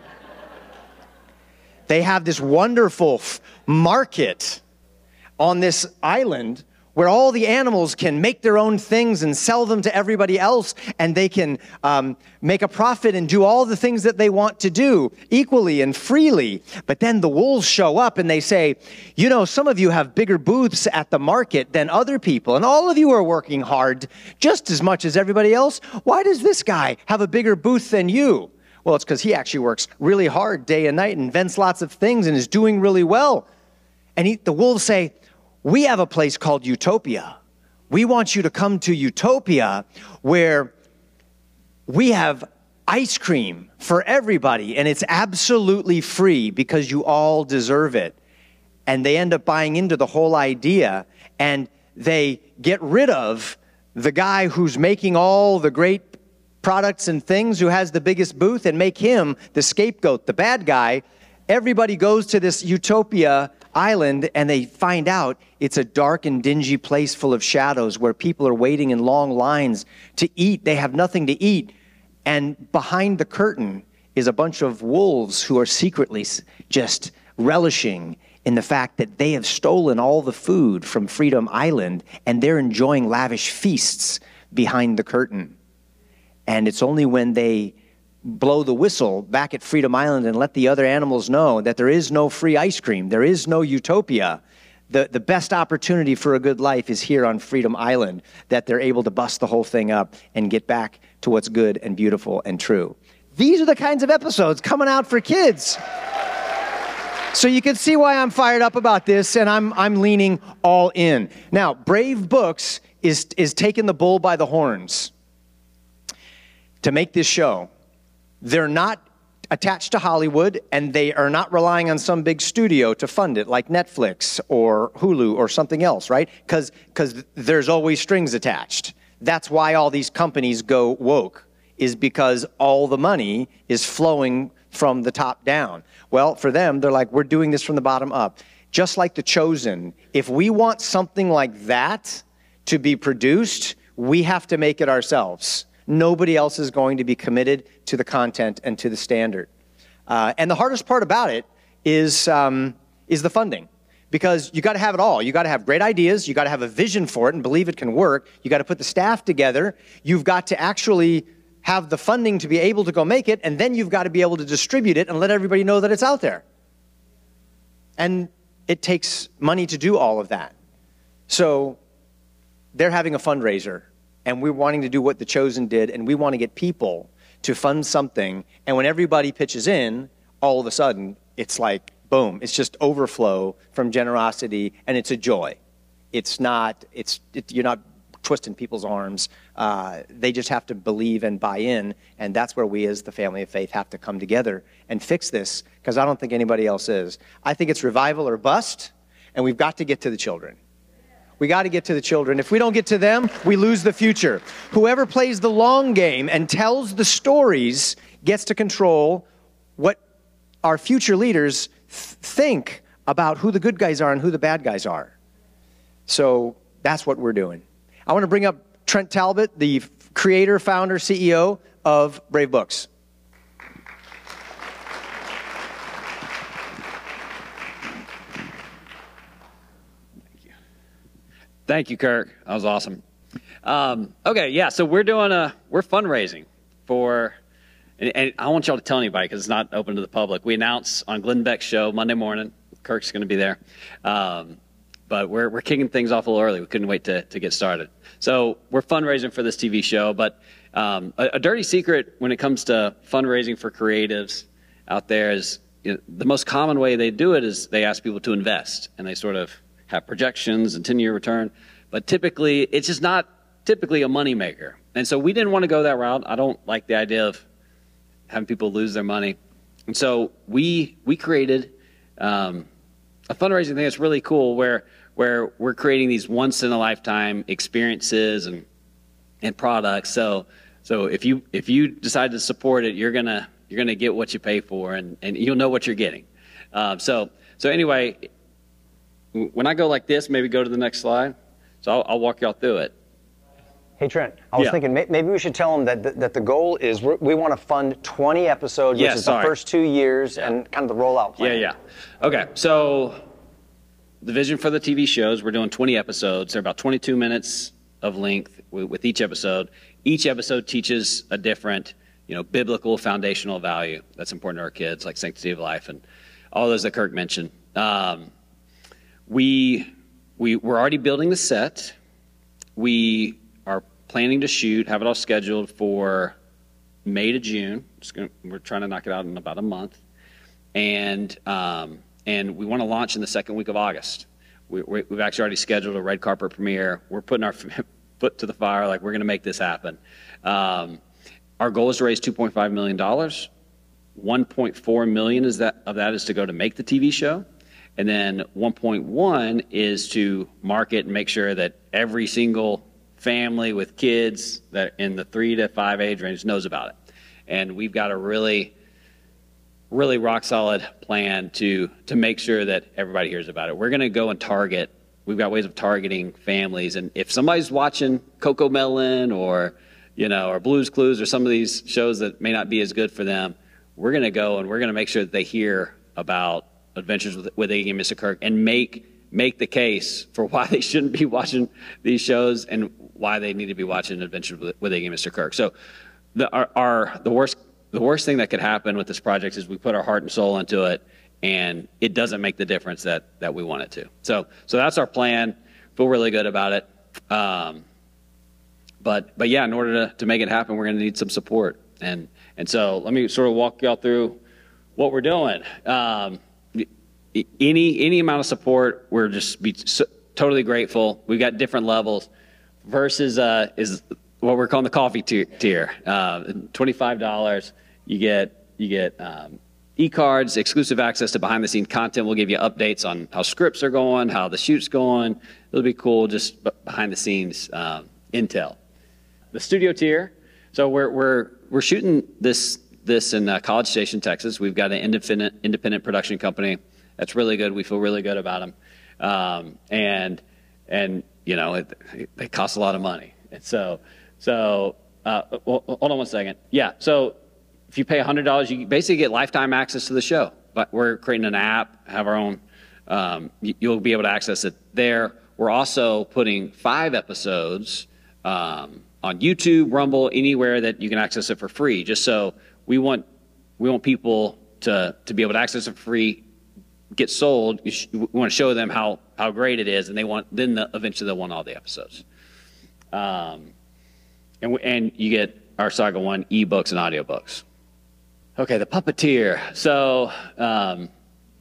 They have this wonderful market on this island where all the animals can make their own things and sell them to everybody else, and they can um, make a profit and do all the things that they want to do equally and freely. But then the wolves show up and they say, you know, some of you have bigger booths at the market than other people, and all of you are working hard just as much as everybody else. Why does this guy have a bigger booth than you? Well, it's because he actually works really hard day and night and invents lots of things and is doing really well. And he, the wolves say, we have a place called Utopia. We want you to come to Utopia, where we have ice cream for everybody, and it's absolutely free because you all deserve it. And they end up buying into the whole idea, and they get rid of the guy who's making all the great products and things, who has the biggest booth, and make him the scapegoat, the bad guy. Everybody goes to this Utopia island, and they find out it's a dark and dingy place full of shadows where people are waiting in long lines to eat. They have nothing to eat. And behind the curtain is a bunch of wolves who are secretly just relishing in the fact that they have stolen all the food from Freedom Island, and they're enjoying lavish feasts behind the curtain. And it's only when they blow the whistle back at Freedom Island and let the other animals know that there is no free ice cream, there is no Utopia, the, the best opportunity for a good life is here on Freedom Island, that they're able to bust the whole thing up and get back to what's good and beautiful and true. These are the kinds of episodes coming out for kids. So you can see why I'm fired up about this, and I'm, I'm leaning all in. Now, Brave Books is, is taking the bull by the horns to make this show. They're not attached to Hollywood, and they are not relying on some big studio to fund it like Netflix or Hulu or something else, right? Because because there's always strings attached. That's why all these companies go woke, is because all the money is flowing from the top down. Well, for them, they're like, we're doing this from the bottom up. Just like The Chosen, if we want something like that to be produced, we have to make it ourselves. Nobody else is going to be committed to the content and to the standard. Uh, and the hardest part about it is, um, is the funding. Because you got to have it all. You got to have great ideas. You got to have a vision for it and believe it can work. You got to put the staff together. You've got to actually have the funding to be able to go make it. And then you've got to be able to distribute it and let everybody know that it's out there. And it takes money to do all of that. So they're having a fundraiser. and we're wanting to do what The Chosen did, and we want to get people to fund something, and when everybody pitches in, all of a sudden, it's like, boom, it's just overflow from generosity, and it's a joy. It's not, it's, it, you're not twisting people's arms. Uh, they just have to believe and buy in, and that's where we as the family of faith have to come together and fix this, because I don't think anybody else is. I think it's revival or bust, and we've got to get to the children. We got to get to the children. If we don't get to them, we lose the future. Whoever plays the long game and tells the stories gets to control what our future leaders th- think about who the good guys are and who the bad guys are. So that's what we're doing. I want to bring up Trent Talbot, the creator, founder, C E O of Brave Books. Thank you, Kirk. That was awesome. Um, okay, yeah, so we're doing a, we're fundraising for, and, and I don't want y'all to tell anybody because it's not open to the public. We announce on Glenn Beck's show Monday morning. Kirk's going to be there. Um, but we're, we're kicking things off a little early. We couldn't wait to, to get started. So we're fundraising for this T V show, but um, a, a dirty secret when it comes to fundraising for creatives out there is, you know, the most common way they do it is they ask people to invest, and they sort of have projections and ten-year return, but typically it's just not typically a moneymaker. And so we didn't want to go that route. I don't like the idea of having people lose their money. And so we we created um, a fundraising thing that's really cool where where we're creating these once in a lifetime experiences and and products. So so if you if you decide to support it, you're gonna you're gonna get what you pay for, and and you'll know what you're getting. Um, so so anyway. When I go like this, maybe go to the next slide. So I'll, I'll walk y'all through it. Hey, Trent, I was Yeah. thinking may- maybe we should tell them that, that, that the goal is we're, we want to fund twenty episodes, which Yeah, is sorry. the first two years and kind of the rollout plan. Yeah, yeah. Okay, so the vision for the T V shows, we're doing twenty episodes. They're about twenty-two minutes of length with, with each episode. Each episode teaches a different, you know, biblical foundational value that's important to our kids, like sanctity of life and all those that Kirk mentioned. Um, We, we, we're already building the set. We are planning to shoot, have it all scheduled for May to June. It's gonna, we're trying to knock it out in about a month. And, um, and we want to launch in the second week of August. We, we, we've actually already scheduled a red carpet premiere. We're putting our foot to the fire, like we're going to make this happen. Um, our goal is to raise two point five million dollars. one point four million dollars is that, of that is to go to make the T V show. And then one point one is to market and make sure that every single family with kids that in the three to five age range knows about it. And we've got a really, really rock solid plan to, to make sure that everybody hears about it. We're going to go and target, we've got ways of targeting families. And if somebody's watching Coco Melon or, you know, or Blue's Clues or some of these shows that may not be as good for them, we're going to go and we're going to make sure that they hear about Adventures with, with Iggy and Mister Kirk and make make the case for why they shouldn't be watching these shows and why they need to be watching Adventures with, with Iggy and Mister Kirk. So the our, our the worst the worst thing that could happen with this project is we put our heart and soul into it and it doesn't make the difference that that we want it to. So so that's our plan. Feel really good about it. Um, but but yeah, in order to, to make it happen, we're going to need some support. And and so let me sort of walk y'all through what we're doing. Um, Any any amount of support, we're just be so, totally grateful. We've got different levels. Versus uh, is what we're calling the coffee tier. tier. Uh, twenty-five dollars, you get you get um, e-cards, exclusive access to behind-the-scenes content. We'll give you updates on how scripts are going, how the shoot's going. It'll be cool, just behind-the-scenes um, intel. The studio tier. So we're we're we're shooting this this in uh, College Station, Texas. We've got an independent independent production company. That's really good. We feel really good about them. Um, and, and you know, it, it, they cost a lot of money. And so, so uh, well, hold on one second. Yeah, so if you pay one hundred dollars, you basically get lifetime access to the show. But we're creating an app, have our own, um, you, you'll be able to access it there. We're also putting five episodes um, on YouTube, Rumble, anywhere that you can access it for free. Just so we want, we want people to, to be able to access it for free, get sold. You sh- we want to show them how, how great it is, and they want then the, eventually they'll want all the episodes. Um, and, we, and you get our Saga One ebooks and audiobooks. Okay, the Puppeteer. So, um,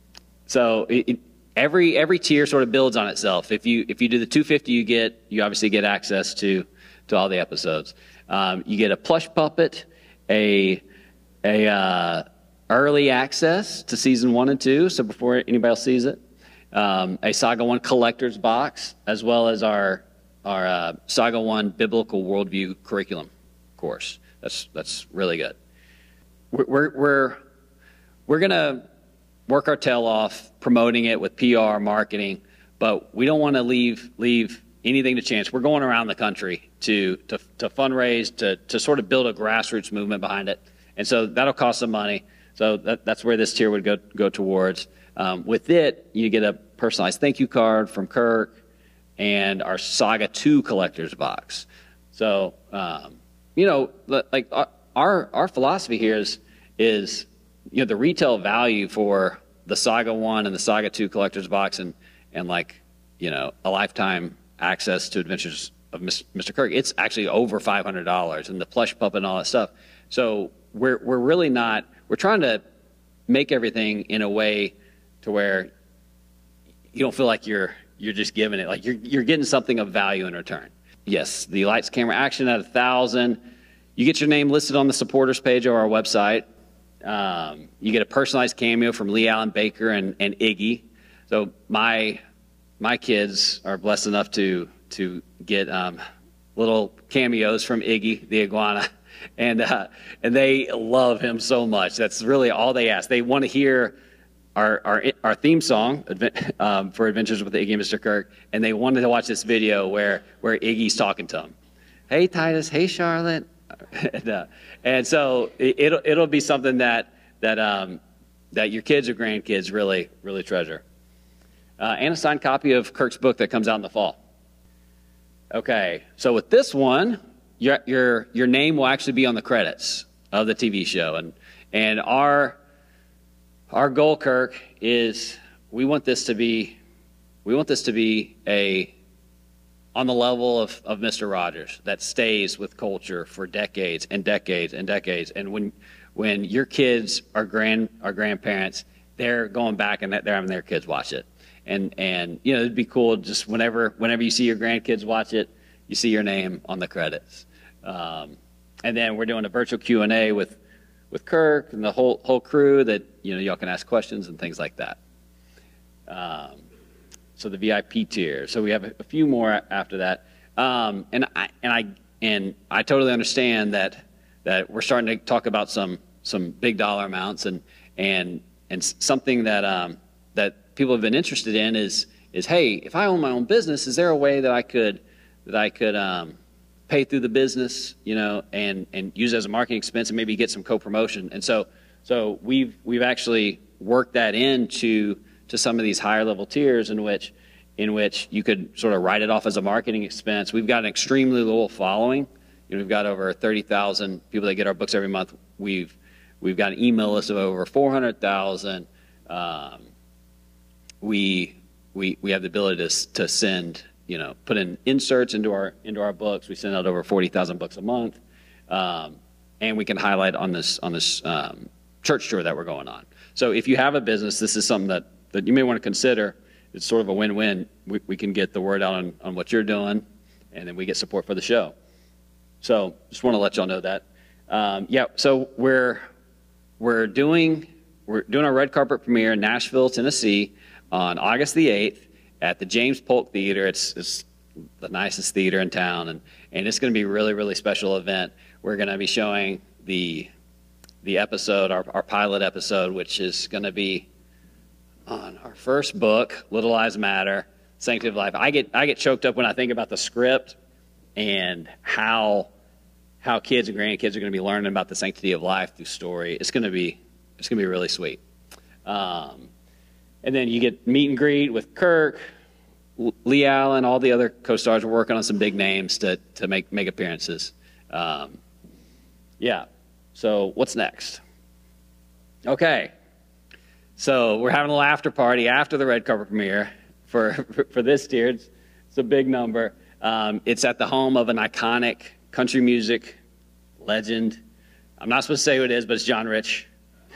so it, it, every every tier sort of builds on itself. If you if you do the two fifty, you get you obviously get access to to all the episodes. Um, you get a plush puppet, a a uh, early access to season one and two, so before anybody else sees it. Um, a Saga One collector's box, as well as our our uh, Saga One biblical worldview curriculum course. That's that's really good. We're we're we're, we're gonna work our tail off promoting it with P R, marketing, but we don't want to leave leave anything to chance. We're going around the country to to to fundraise, to to sort of build a grassroots movement behind it, and so that'll cost some money. So that, that's where this tier would go go towards. Um, with it, you get a personalized thank you card from Kirk and our Saga two collector's box. So, um, you know, like our our philosophy here is, is, you know, the retail value for the Saga one and the Saga two collector's box and, and like, you know, a lifetime access to Adventures of Mister Kirk, it's actually over five hundred dollars, and the plush puppet and all that stuff. So we're, we're really not, we're trying to make everything in a way to where you don't feel like you're you're just giving it, like you're you're getting something of value in return. Yes, the lights, camera, action at a thousand. You get your name listed on the supporters page of our website. Um, you get a personalized cameo from Lee Allen Baker and, and Iggy. So my my kids are blessed enough to to get um, little cameos from Iggy the iguana, and uh, and they love him so much. That's really all they ask. They want to hear Our, our our theme song um, for Adventures with Iggy and Mister Kirk, and they wanted to watch this video where where Iggy's talking to them. Hey Titus, hey Charlotte, and, uh, and so it, it'll it'll be something that that um, that your kids or grandkids really really treasure. Uh, and a signed copy of Kirk's book that comes out in the fall. Okay, so with this one, your your your name will actually be on the credits of the T V show, and and our Our goal, Kirk, is we want this to be, we want this to be a, on the level of, of Mister Rogers that stays with culture for decades and decades and decades. And when, when your kids are grand, are grandparents, they're going back and they're having their kids watch it. And and you know, it'd be cool just whenever whenever you see your grandkids watch it, you see your name on the credits. Um, and then we're doing a virtual Q and A with. with Kirk and the whole whole crew that, you know, y'all can ask questions and things like that. Um, so the V I P tier. So we have a, a few more after that. Um, and I and I and I totally understand that that we're starting to talk about some some big dollar amounts, and and and something that um, that people have been interested in is is hey, if I own my own business, is there a way that I could that I could um, pay through the business, you know, and, and use it as a marketing expense and maybe get some co-promotion. And so so we've we've actually worked that into to some of these higher level tiers in which in which you could sort of write it off as a marketing expense. We've got an extremely loyal following. You know, we've got over thirty thousand people that get our books every month. We've we've got an email list of over four hundred thousand. Um, we we we have the ability to to send, you know, put in inserts into our into our books. We send out over forty thousand books a month, um, and we can highlight on this on this um, church tour that we're going on. So if you have a business, this is something that, that you may want to consider. It's sort of a win-win. We, we can get the word out on, on what you're doing, and then we get support for the show. So just want to let y'all know that. Um, yeah. So we're we're doing we're doing our red carpet premiere in Nashville, Tennessee, on August the eighth. At the James Polk Theater. It's, it's the nicest theater in town, and, and it's going to be a really, really special event. We're going to be showing the the episode, our, our pilot episode, which is going to be on our first book, Little Lies Matter, Sanctity of Life. I get I get choked up when I think about the script and how how kids and grandkids are going to be learning about the sanctity of life through story. It's going to be it's going to be really sweet. Um, And then you get meet and greet with Kirk, Lee Allen, all the other co-stars. We're working on some big names to to make make appearances. Um, yeah. So what's next? Okay. So we're having a little after party after the red carpet premiere for for, for this tier. It's, it's a big number. Um, it's at the home of an iconic country music legend. I'm not supposed to say who it is, but it's John Rich.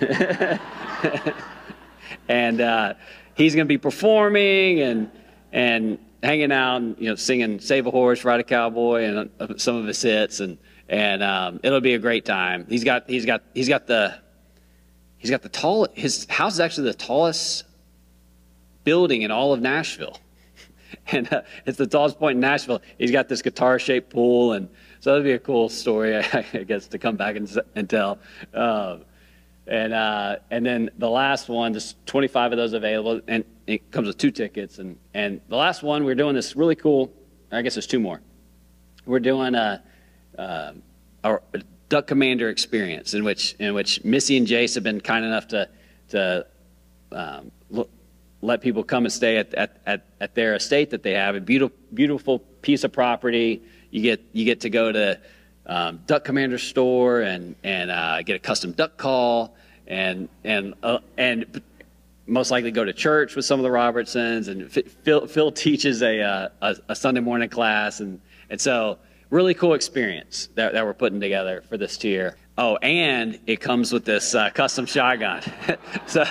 And uh, he's going to be performing and and hanging out and, you know, singing "Save a Horse, Ride a Cowboy" and uh, some of his hits, and and um, it'll be a great time. He's got he's got he's got the he's got the tall. His house is actually the tallest building in all of Nashville, and uh, it's the tallest point in Nashville. He's got this guitar-shaped pool, and so that'd be a cool story, I guess, to come back and, and tell. Um, And uh, and then the last one, just twenty-five of those available, and it comes with two tickets. And, and the last one, we're doing this really cool, I guess there's two more. We're doing a, uh, a Duck Commander experience in which in which Missy and Jace have been kind enough to to um, l- let people come and stay at, at, at, at their estate that they have, a beautiful beautiful piece of property. You get you get to go to Um, Duck Commander store and and uh, get a custom duck call and and uh, and most likely go to church with some of the Robertsons, and Phil, Phil teaches a, uh, a a Sunday morning class, and and so really cool experience that, that we're putting together for this tier. Oh, and it comes with this uh, custom shotgun, so,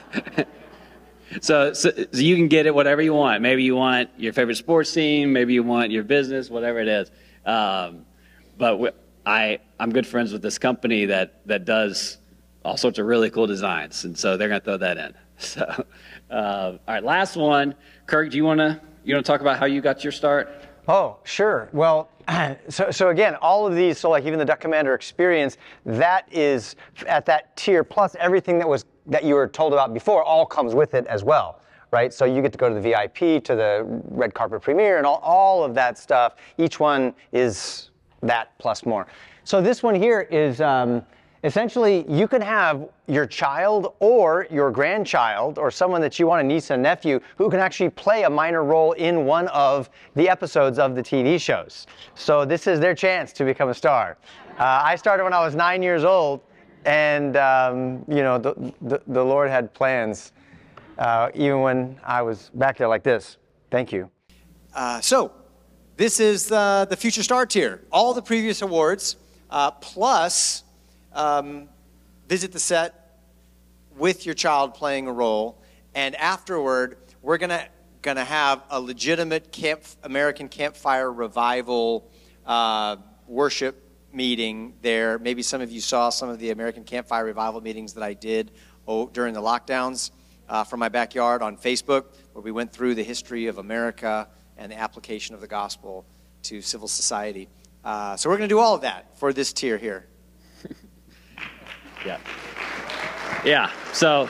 so so so you can get it whatever you want. Maybe you want your favorite sports team, maybe you want your business, whatever it is. Um, But we, I, I'm good friends with this company that, that does all sorts of really cool designs, and so they're going to throw that in. So, uh, all right, last one. Kirk, do you want to you want to talk about how you got your start? Oh, sure. Well, so so again, all of these, so like even the Duck Commander experience, that is at that tier plus everything that was that you were told about before all comes with it as well. Right, so you get to go to the V I P, to the red carpet premiere, and all, all of that stuff. Each one is that plus more. So this one here is um, essentially you can have your child or your grandchild or someone that you want, a niece and nephew, who can actually play a minor role in one of the episodes of the T V shows. So this is their chance to become a star. Uh, I started when I was nine years old, and um, you know the, the, the Lord had plans uh, even when I was back there like this. Thank you. Uh, so. This is the, the Future Star tier. All the previous awards, uh, plus um, visit the set with your child playing a role. And afterward, we're gonna gonna have a legitimate camp, American Campfire Revival uh, worship meeting there. Maybe some of you saw some of the American Campfire Revival meetings that I did oh, during the lockdowns uh, from my backyard on Facebook, where we went through the history of America and the application of the gospel to civil society. Uh, so we're going to do all of that for this tier here. Yeah. Yeah. So,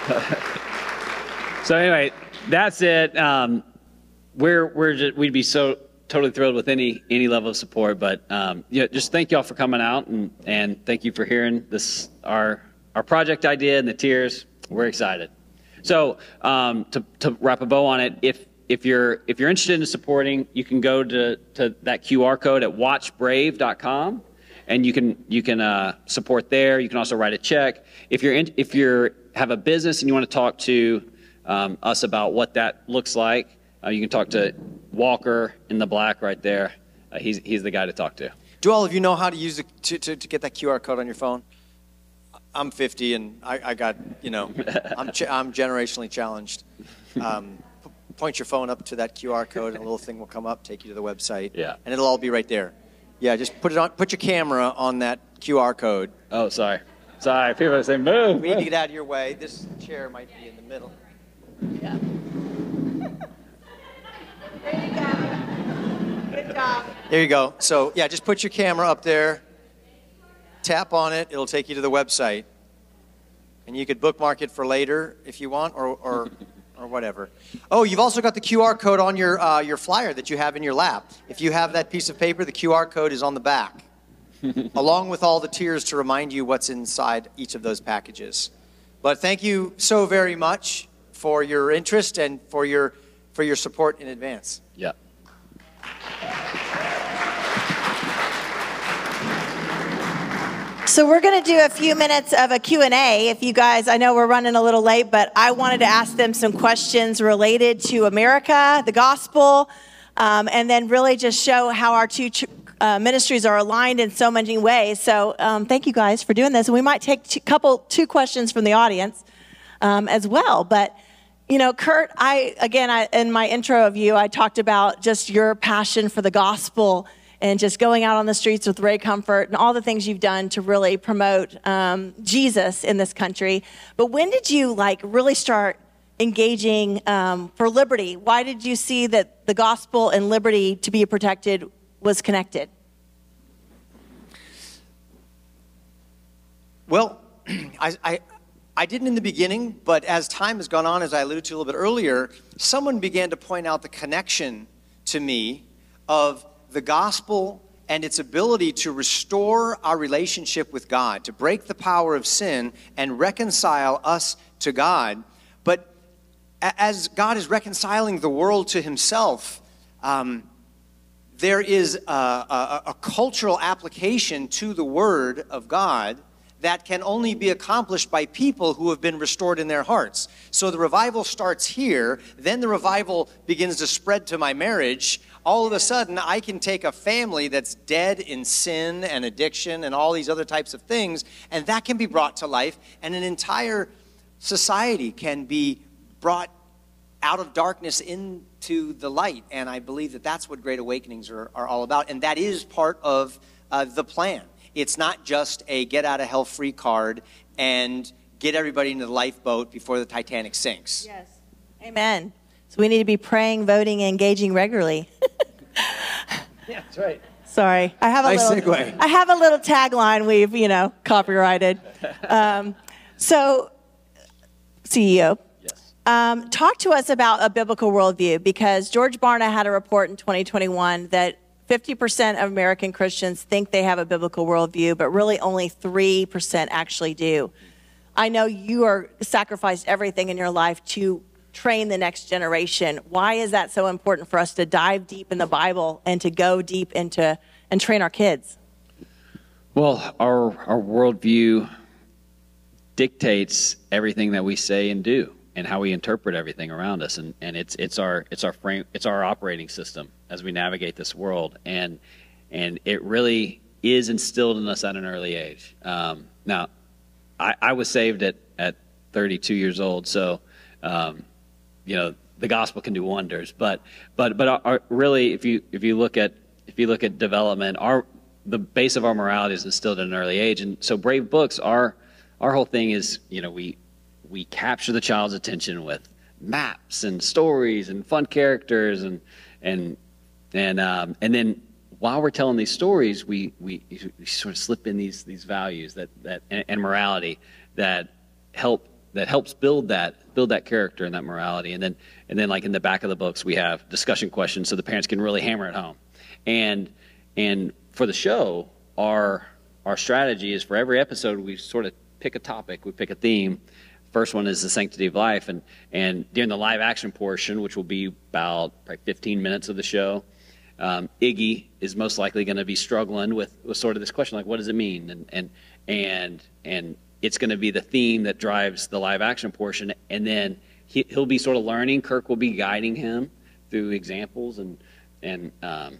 so anyway, that's it. Um, we're we're just, we'd be so totally thrilled with any any level of support. But um, yeah, just thank y'all for coming out, and and thank you for hearing this our our project idea and the tiers. We're excited. So um, to to wrap a bow on it, if If you're if you're interested in supporting, you can go to, to that Q R code at watch brave dot com, and you can you can uh, support there. You can also write a check. If you're in, if you're have a business and you want to talk to um, us about what that looks like, uh, you can talk to Walker in the black right there. Uh, he's he's the guy to talk to. Do all of you know how to use it to, to, to get that Q R code on your phone? I'm fifty and I, I got you know I'm ch- I'm generationally challenged. Um, Point your phone up to that Q R code, and a little thing will come up, take you to the website. Yeah. And it'll all be right there. Yeah, just put it on. Put your camera on that Q R code. Oh, sorry. Sorry. People are saying move. We need to get out of your way. This chair might be in the middle. Yeah. There you go. Good job. There you go. So, yeah, just put your camera up there. Tap on it. It'll take you to the website. And you could bookmark it for later if you want, or... or or whatever. Oh, you've also got the Q R code on your uh, your flyer that you have in your lap. If you have that piece of paper, the Q R code is on the back, along with all the tiers to remind you what's inside each of those packages. But thank you so very much for your interest and for your for your support in advance. Yeah. So we're going to do a few minutes of a Q and A. If you guys, I know we're running a little late, but I wanted to ask them some questions related to America, the gospel, um, and then really just show how our two ch- uh, ministries are aligned in so many ways. So um, thank you guys for doing this. And we might take a couple, two questions from the audience um, as well. But, you know, Kurt, I, again, I, in my intro of you, I talked about just your passion for the gospel and just going out on the streets with Ray Comfort and all the things you've done to really promote um, Jesus in this country. But when did you like really start engaging um, for liberty? Why did you see that the gospel and liberty to be protected was connected? Well, I, I, I didn't in the beginning, but as time has gone on, as I alluded to a little bit earlier, someone began to point out the connection to me of the gospel and its ability to restore our relationship with God, to break the power of sin and reconcile us to God. But as God is reconciling the world to himself, um, there is a, a, a cultural application to the word of God that can only be accomplished by people who have been restored in their hearts. So the revival starts here, then the revival begins to spread to my marriage. All of a sudden, I can take a family that's dead in sin and addiction and all these other types of things, and that can be brought to life, and an entire society can be brought out of darkness into the light. And I believe that that's what Great Awakenings are, are all about, and that is part of uh, the plan. It's not just a get-out-of-hell-free card and get everybody into the lifeboat before the Titanic sinks. Yes. Amen. So we need to be praying, voting, and engaging regularly. Yeah, that's right. Sorry, I have a Nice little. segue. I have a little tagline we've you know copyrighted. Um, so, C E O, yes. um, talk to us about a biblical worldview, because George Barna had a report in twenty twenty-one that fifty percent of American Christians think they have a biblical worldview, but really only three percent actually do. I know you are sacrificed everything in your life to train the next generation. Why is that so important for us to dive deep in the Bible and to go deep into and train our kids? Well, our our worldview dictates everything that we say and do, and how we interpret everything around us, and and it's it's our it's our frame it's our operating system as we navigate this world, and and it really is instilled in us at an early age. Um, now, I, I was saved at at thirty-two years old, so. Um, you know, the gospel can do wonders, but but but our, our, really, if you if you look at if you look at development, our the base of our morality is instilled at an early age, and so Brave Books, our our whole thing is, you know, we we capture the child's attention with maps and stories and fun characters, and and and um, and then while we're telling these stories, we, we we sort of slip in these these values that that and, and morality that help. that helps build that build that character and that morality. And then and then like in the back of the books we have discussion questions so the parents can really hammer it home. And and for the show, our our strategy is for every episode we sort of pick a topic, we pick a theme. First one is the sanctity of life, and and during the live action portion, which will be about probably fifteen minutes of the show, um, Iggy is most likely going to be struggling with, with sort of this question, like, what does it mean? And and and and it's going to be the theme that drives the live action portion, and then he, he'll be sort of learning. Kirk will be guiding him through examples and and um,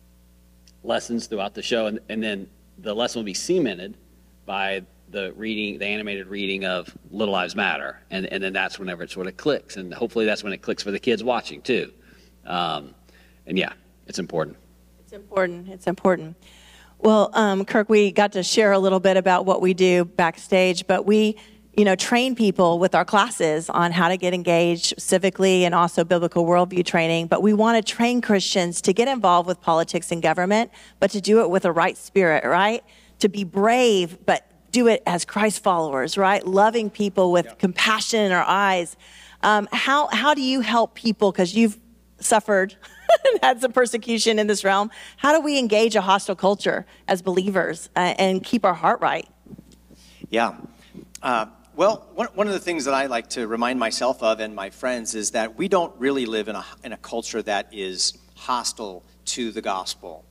lessons throughout the show, and, and then the lesson will be cemented by the reading, the animated reading of Little Lives Matter, and and then that's whenever it sort of clicks, and hopefully that's when it clicks for the kids watching too. Um, and yeah, it's important. It's important. It's important. Well, um, Kirk, we got to share a little bit about what we do backstage, but we, you know, train people with our classes on how to get engaged civically and also biblical worldview training. But we want to train Christians to get involved with politics and government, but to do it with a right spirit, right? To be brave, but do it as Christ followers, right? Loving people with yeah. compassion in our eyes. Um, how how do you help people? Because you've suffered and had some persecution in this realm. How do we engage a hostile culture as believers uh, and keep our heart right? Yeah. Uh, well, one, one of the things that I like to remind myself of and my friends is that we don't really live in a, in a culture that is hostile to the gospel.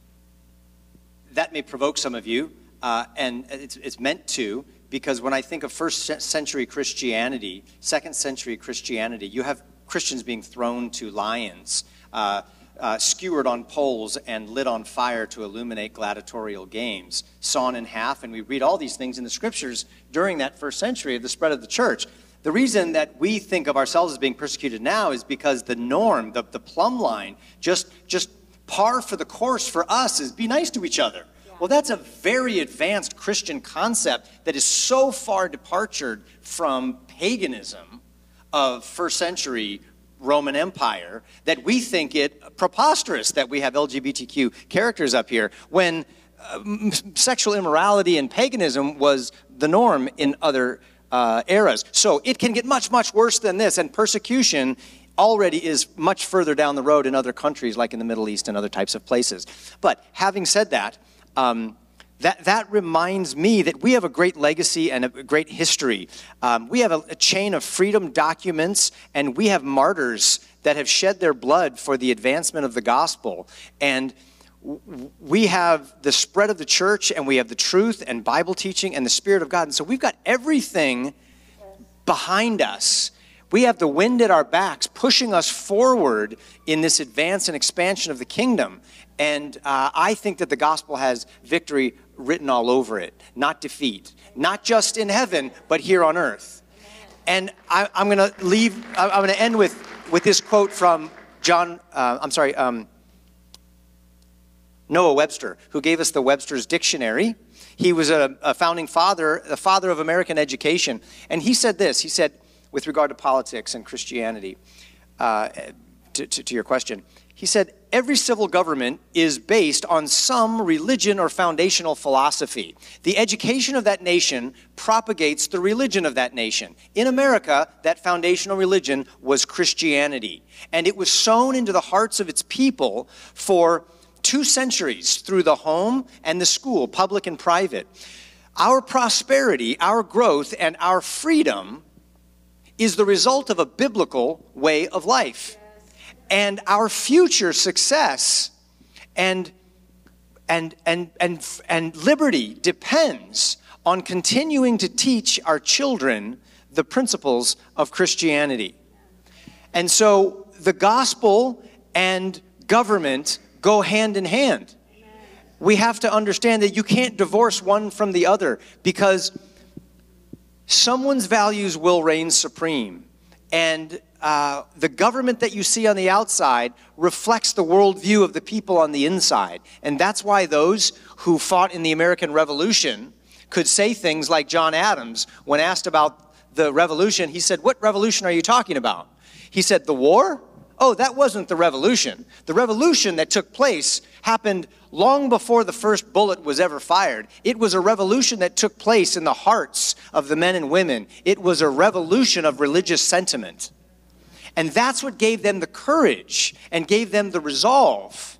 That may provoke some of you, uh, and it's, it's meant to, because when I think of first century Christianity, second century Christianity, you have Christians being thrown to lions. Uh, uh, skewered on poles and lit on fire to illuminate gladiatorial games, sawn in half, and we read all these things in the scriptures during that first century of the spread of the church. The reason that we think of ourselves as being persecuted now is because the norm, the, the plumb line, just, just par for the course for us is be nice to each other. Well, that's a very advanced Christian concept that is so far departed from paganism of first century Roman Empire that we think it preposterous that we have L G B T Q characters up here when uh, sexual immorality and paganism was the norm in other uh, eras. So it can get much, much worse than this, and persecution already is much further down the road in other countries like in the Middle East and other types of places. But having said that, Um, that, that reminds me that we have a great legacy and a great history. Um, we have a, a chain of freedom documents, and we have martyrs that have shed their blood for the advancement of the gospel. And w- we have the spread of the church, and we have the truth and Bible teaching and the Spirit of God. And so we've got everything behind us. We have the wind at our backs pushing us forward in this advance and expansion of the kingdom. And uh, I think that the gospel has victory written all over it, not defeat, not just in heaven, but here on earth. And I, I'm going to leave, I'm going to end with, with this quote from John, uh, I'm sorry, um, Noah Webster, who gave us the Webster's Dictionary. He was a, a founding father, the father of American education. And he said this, he said, with regard to politics and Christianity, uh, to, to, to your question, he said, every civil government is based on some religion or foundational philosophy. The education of that nation propagates the religion of that nation. In America, that foundational religion was Christianity. And it was sown into the hearts of its people for two centuries through the home and the school, public and private. Our prosperity, our growth, and our freedom is the result of a biblical way of life. And our future success and, and, and, and, and liberty depends on continuing to teach our children the principles of Christianity. And so the gospel and government go hand in hand. We have to understand that you can't divorce one from the other, because someone's values will reign supreme. And uh, the government that you see on the outside reflects the worldview of the people on the inside. And that's why those who fought in the American Revolution could say things like John Adams. When asked about the revolution, he said, "What revolution are you talking about?" He said, "The war? Oh, that wasn't the revolution. The revolution that took place happened long before the first bullet was ever fired. It was a revolution that took place in the hearts of the men and women. It was a revolution of religious sentiment." And that's what gave them the courage and gave them the resolve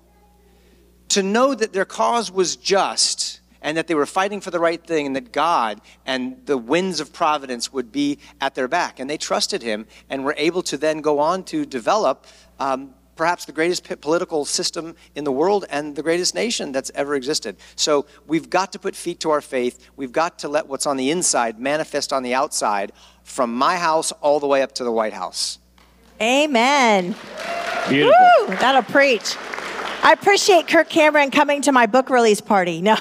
to know that their cause was just and that they were fighting for the right thing, and that God and the winds of providence would be at their back. And they trusted him and were able to then go on to develop um, perhaps the greatest political system in the world and the greatest nation that's ever existed. So we've got to put feet to our faith. We've got to let what's on the inside manifest on the outside, from my house all the way up to the White House. Amen. Beautiful. Woo, that'll preach. I appreciate Kirk Cameron coming to my book release party. No.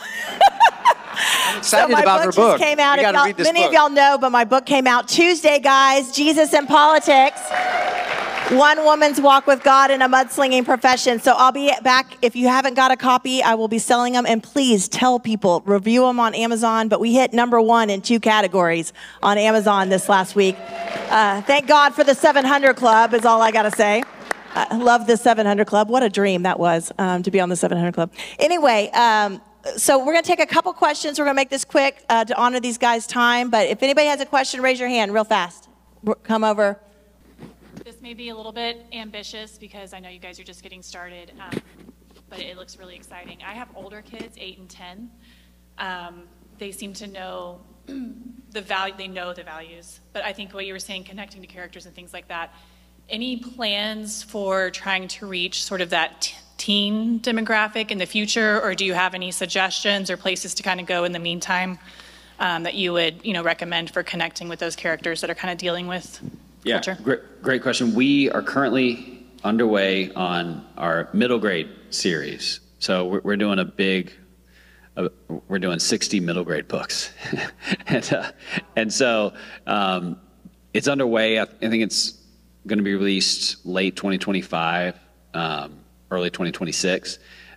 I'm excited so my about book her book. Just came out. We gotta y'all, read this many book. of y'all know, but my book came out Tuesday, guys. Jesus and Politics. One woman's walk with God in a mudslinging profession. So I'll be back. If you haven't got a copy, I will be selling them. And please tell people, review them on Amazon. But we hit number one in two categories on Amazon this last week. Uh, thank God for the seven hundred Club is all I got to say. I love the seven hundred Club. What a dream that was, um, to be on the seven hundred Club. Anyway, um, so we're going to take a couple questions. We're going to make this quick uh, to honor these guys' time. But if anybody has a question, raise your hand real fast. Come over. This may be a little bit ambitious because I know you guys are just getting started, um, but it looks really exciting. I have older kids, eight and ten. Um, they seem to know the value, they know the values. But I think what you were saying, connecting to characters and things like that, any plans for trying to reach sort of that t- teen demographic in the future, or do you have any suggestions or places to kind of go in the meantime um, that you would, you know, recommend for connecting with those characters that are kind of dealing with Yeah, culture? great, great question. We are currently underway on our middle grade series. So we're, we're doing a big, uh, we're doing sixty middle grade books. and, uh, and so um, it's underway. I, I think it's going to be released late twenty twenty-five, um, early twenty twenty-six.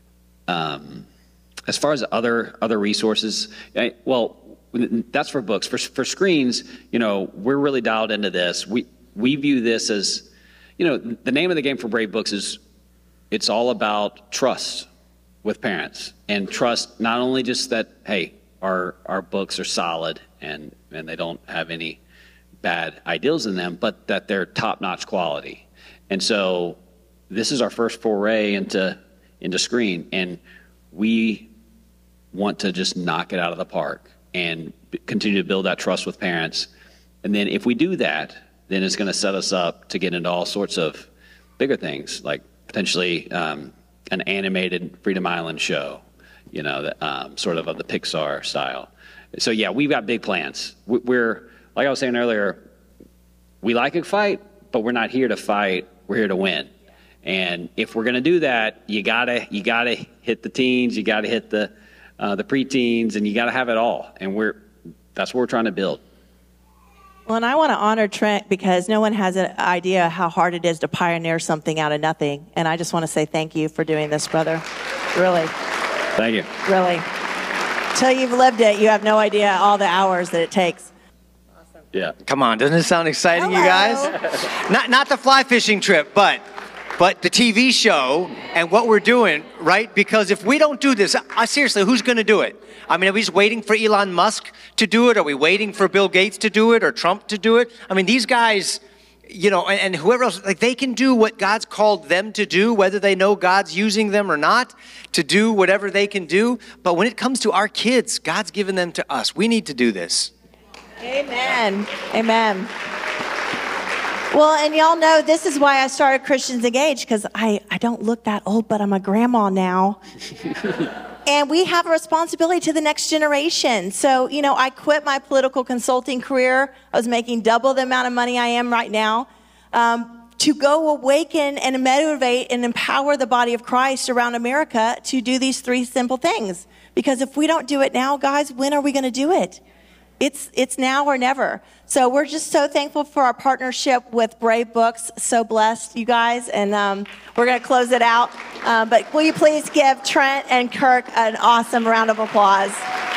Um, as far as other other resources, I, well, that's for books. For for screens, you know, we're really dialed into this. We we view this as, you know, the name of the game for Brave Books is, it's all about trust with parents, and trust not only just that, hey, our our books are solid and and they don't have any bad ideals in them, but that they're top-notch quality. And so this is our first foray into into screen, and we want to just knock it out of the park and continue to build that trust with parents. And then if we do that, then it's going to set us up to get into all sorts of bigger things, like potentially um, an animated Freedom Island show, you know, that, um, sort of of the Pixar style. So yeah, we've got big plans. We're, like I was saying earlier, we like a fight, but we're not here to fight. We're here to win. And if we're going to do that, you gotta you gotta hit the teens, you gotta hit the uh, the preteens, and you gotta have it all. And we're that's what we're trying to build. Well, and I want to honor Trent because no one has an idea how hard it is to pioneer something out of nothing. And I just want to say thank you for doing this, brother. Really. Thank you. Really. Till you've lived it, you have no idea all the hours that it takes. Yeah. Come on, doesn't it sound exciting, Hello. you guys? not not the fly fishing trip, but but the T V show and what we're doing, right? Because if we don't do this, uh, seriously, who's going to do it? I mean, are we just waiting for Elon Musk to do it? Are we waiting for Bill Gates to do it or Trump to do it? I mean, these guys, you know, and, and whoever else, like they can do what God's called them to do, whether they know God's using them or not, to do whatever they can do. But when it comes to our kids, God's given them to us. We need to do this. Amen. Amen. Well, and y'all know this is why I started Christians Engaged, because I, I don't look that old, but I'm a grandma now. And we have a responsibility to the next generation. So, you know, I quit my political consulting career. I was making double the amount of money I am right now, um, to go awaken and motivate and empower the body of Christ around America to do these three simple things. Because if we don't do it now, guys, when are we going to do it? It's it's now or never. So we're just so thankful for our partnership with Brave Books. So blessed, you guys. And um, we're going to close it out. Uh, but will you please give Trent and Kirk an awesome round of applause?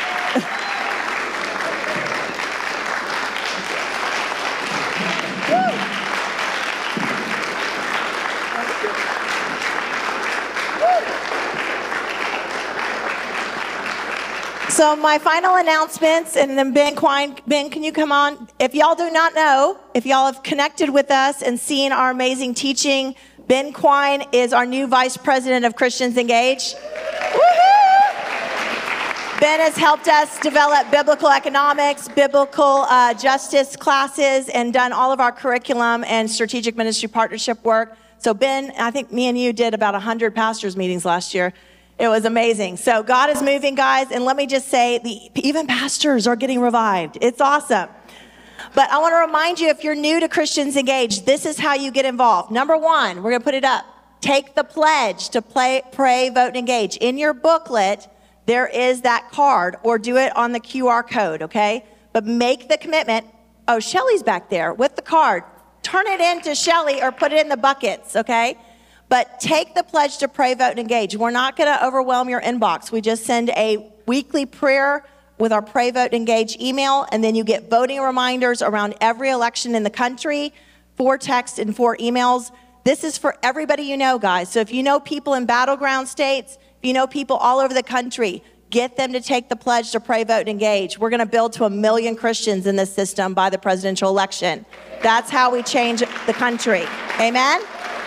So my final announcements, and then Ben Quine, Ben, can you come on? If y'all do not know, if y'all have connected with us and seen our amazing teaching, Ben Quine is our new Vice President of Christians Engaged. Woohoo! Ben has helped us develop biblical economics, biblical uh, justice classes, and done all of our curriculum and strategic ministry partnership work. So Ben, I think me and you did about one hundred pastors meetings last year. It was amazing. So God is moving, guys. And let me just say, the, even pastors are getting revived. It's awesome. But I want to remind you, if you're new to Christians Engaged, this is how you get involved. Number one, we're going to put it up. Take the pledge to play, pray, vote, and engage. In your booklet, there is that card, or do it on the Q R code, okay? But make the commitment. Oh, Shelly's back there with the card. Turn it in to Shelly or put it in the buckets, okay? But take the pledge to pray, vote, and engage. We're not going to overwhelm your inbox. We just send a weekly prayer with our pray, vote, engage email, and then you get voting reminders around every election in the country, four texts and four emails. This is for everybody you know, guys. So if you know people in battleground states, if you know people all over the country, get them to take the pledge to pray, vote, and engage. We're going to build to a million Christians in this system by the presidential election. That's how we change the country. Amen?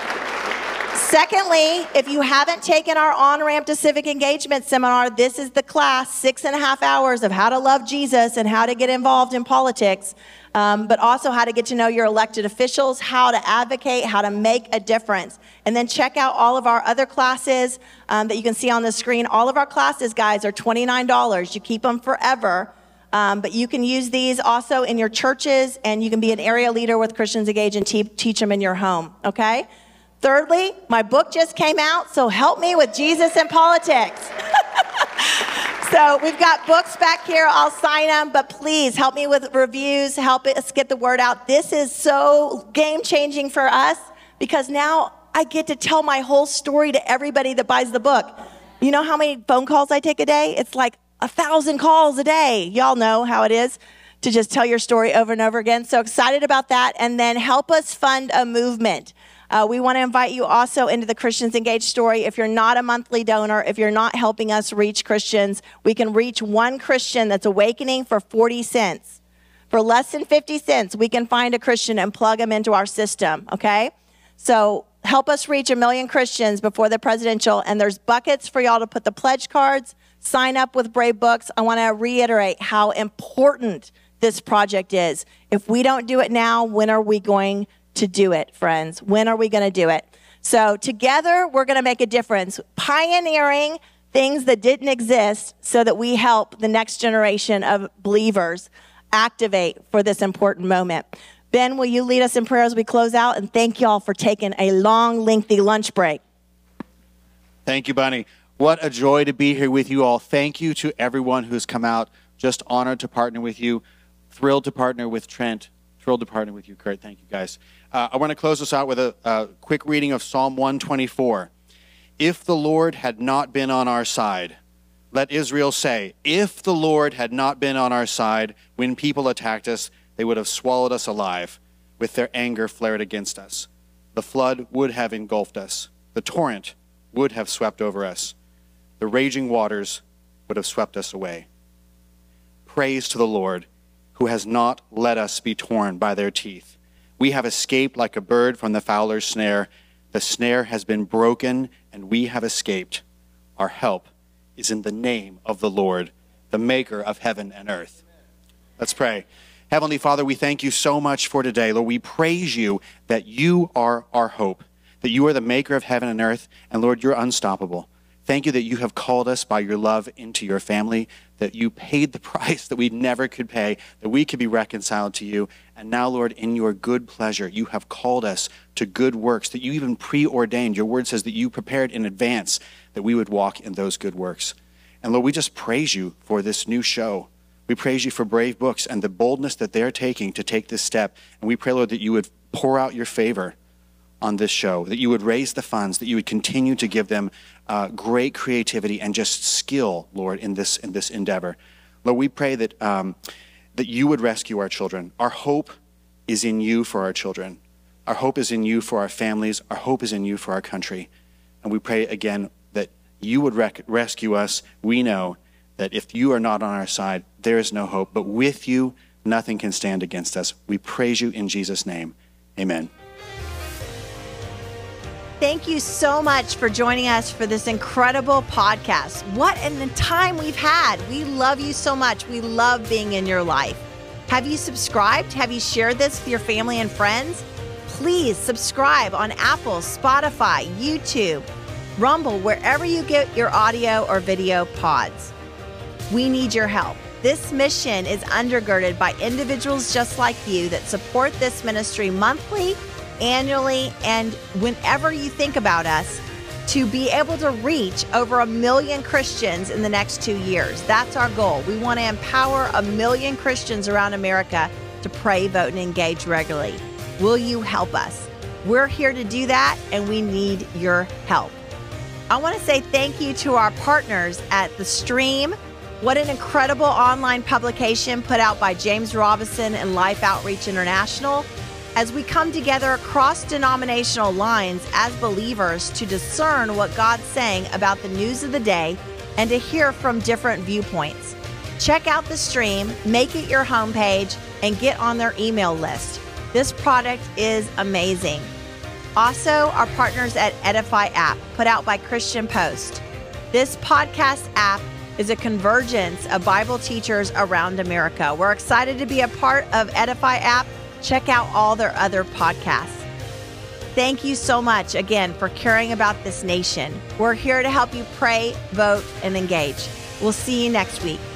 Secondly, if you haven't taken our On-Ramp to Civic Engagement seminar, this is the class, six and a half hours of how to love Jesus and how to get involved in politics, um, but also how to get to know your elected officials, how to advocate, how to make a difference. And then check out all of our other classes um, that you can see on the screen. All of our classes, guys, are twenty-nine dollars. You keep them forever. Um, but you can use these also in your churches, and you can be an area leader with Christians Engaged and te- teach them in your home, okay? Thirdly, my book just came out, so help me with Jesus and politics. So we've got books back here. I'll sign them, but please help me with reviews. Help us get the word out. This is so game-changing for us because now I get to tell my whole story to everybody that buys the book. You know how many phone calls I take a day? It's like a thousand calls a day. Y'all know how it is to just tell your story over and over again. So excited about that. And then help us fund a movement. Uh, we want to invite you also into the Christians Engaged story. If you're not a monthly donor, if you're not helping us reach Christians, we can reach one Christian that's awakening for forty cents. For less than fifty cents, we can find a Christian and plug them into our system, okay? So help us reach a million Christians before the presidential, and there's buckets for y'all to put the pledge cards, sign up with Brave Books. I want to reiterate how important this project is. If we don't do it now, when are we going to do it, friends? When are we going to do it? So together, we're going to make a difference, pioneering things that didn't exist so that we help the next generation of believers activate for this important moment. Ben, will you lead us in prayer as we close out? And thank y'all for taking a long, lengthy lunch break. Thank you, Bunny. What a joy to be here with you all. Thank you to everyone who's come out. Just honored to partner with you. Thrilled to partner with Trent. Thrilled to partner with you, Kurt. Thank you, guys. Uh, I want to close this out with a, a quick reading of Psalm one twenty-four. If the Lord had not been on our side, let Israel say, if the Lord had not been on our side when people attacked us, they would have swallowed us alive with their anger flared against us. The flood would have engulfed us. The torrent would have swept over us. The raging waters would have swept us away. Praise to the Lord, who has not let us be torn by their teeth. We have escaped like a bird from the fowler's snare. The snare has been broken, and we have escaped. Our help is in the name of the Lord, the maker of heaven and earth. Let's pray. Heavenly Father, we thank you so much for today. Lord, we praise you that you are our hope, that you are the maker of heaven and earth, and Lord, you're unstoppable. Thank you that you have called us by your love into your family, that you paid the price that we never could pay, that we could be reconciled to you. And now, Lord, in your good pleasure, you have called us to good works that you even preordained. Your word says that you prepared in advance that we would walk in those good works. And Lord, we just praise you for this new show. We praise you for Brave Books and the boldness that they're taking to take this step. And we pray, Lord, that you would pour out your favor on this show, that you would raise the funds, that you would continue to give them uh, great creativity and just skill, Lord, in this in this endeavor. Lord, we pray that um, that you would rescue our children. Our hope is in you for our children. Our hope is in you for our families. Our hope is in you for our country. And we pray again that you would rec- rescue us. We know that if you are not on our side, there is no hope. But with you, nothing can stand against us. We praise you in Jesus' name. Amen. Thank you so much for joining us for this incredible podcast. What a time we've had. We love you so much. We love being in your life. Have you subscribed? Have you shared this with your family and friends? Please subscribe on Apple, Spotify, YouTube, Rumble, wherever you get your audio or video pods. We need your help. This mission is undergirded by individuals just like you that support this ministry monthly, annually, and whenever you think about us, to be able to reach over a million Christians in the next two years. That's our goal. We want to empower a million Christians around America to pray, vote, and engage regularly. Will you help us? We're here to do that, and we need your help. I want to say thank you to our partners at The Stream. What an incredible online publication put out by James Robison and Life Outreach International. As we come together across denominational lines as believers to discern what God's saying about the news of the day and to hear from different viewpoints. Check out The Stream, make it your homepage, and get on their email list. This product is amazing. Also, our partners at Edify app, put out by Christian Post. This podcast app is a convergence of Bible teachers around America. We're excited to be a part of Edify app. Check out all their other podcasts. Thank you so much again for caring about this nation. We're here to help you pray, vote, and engage. We'll see you next week.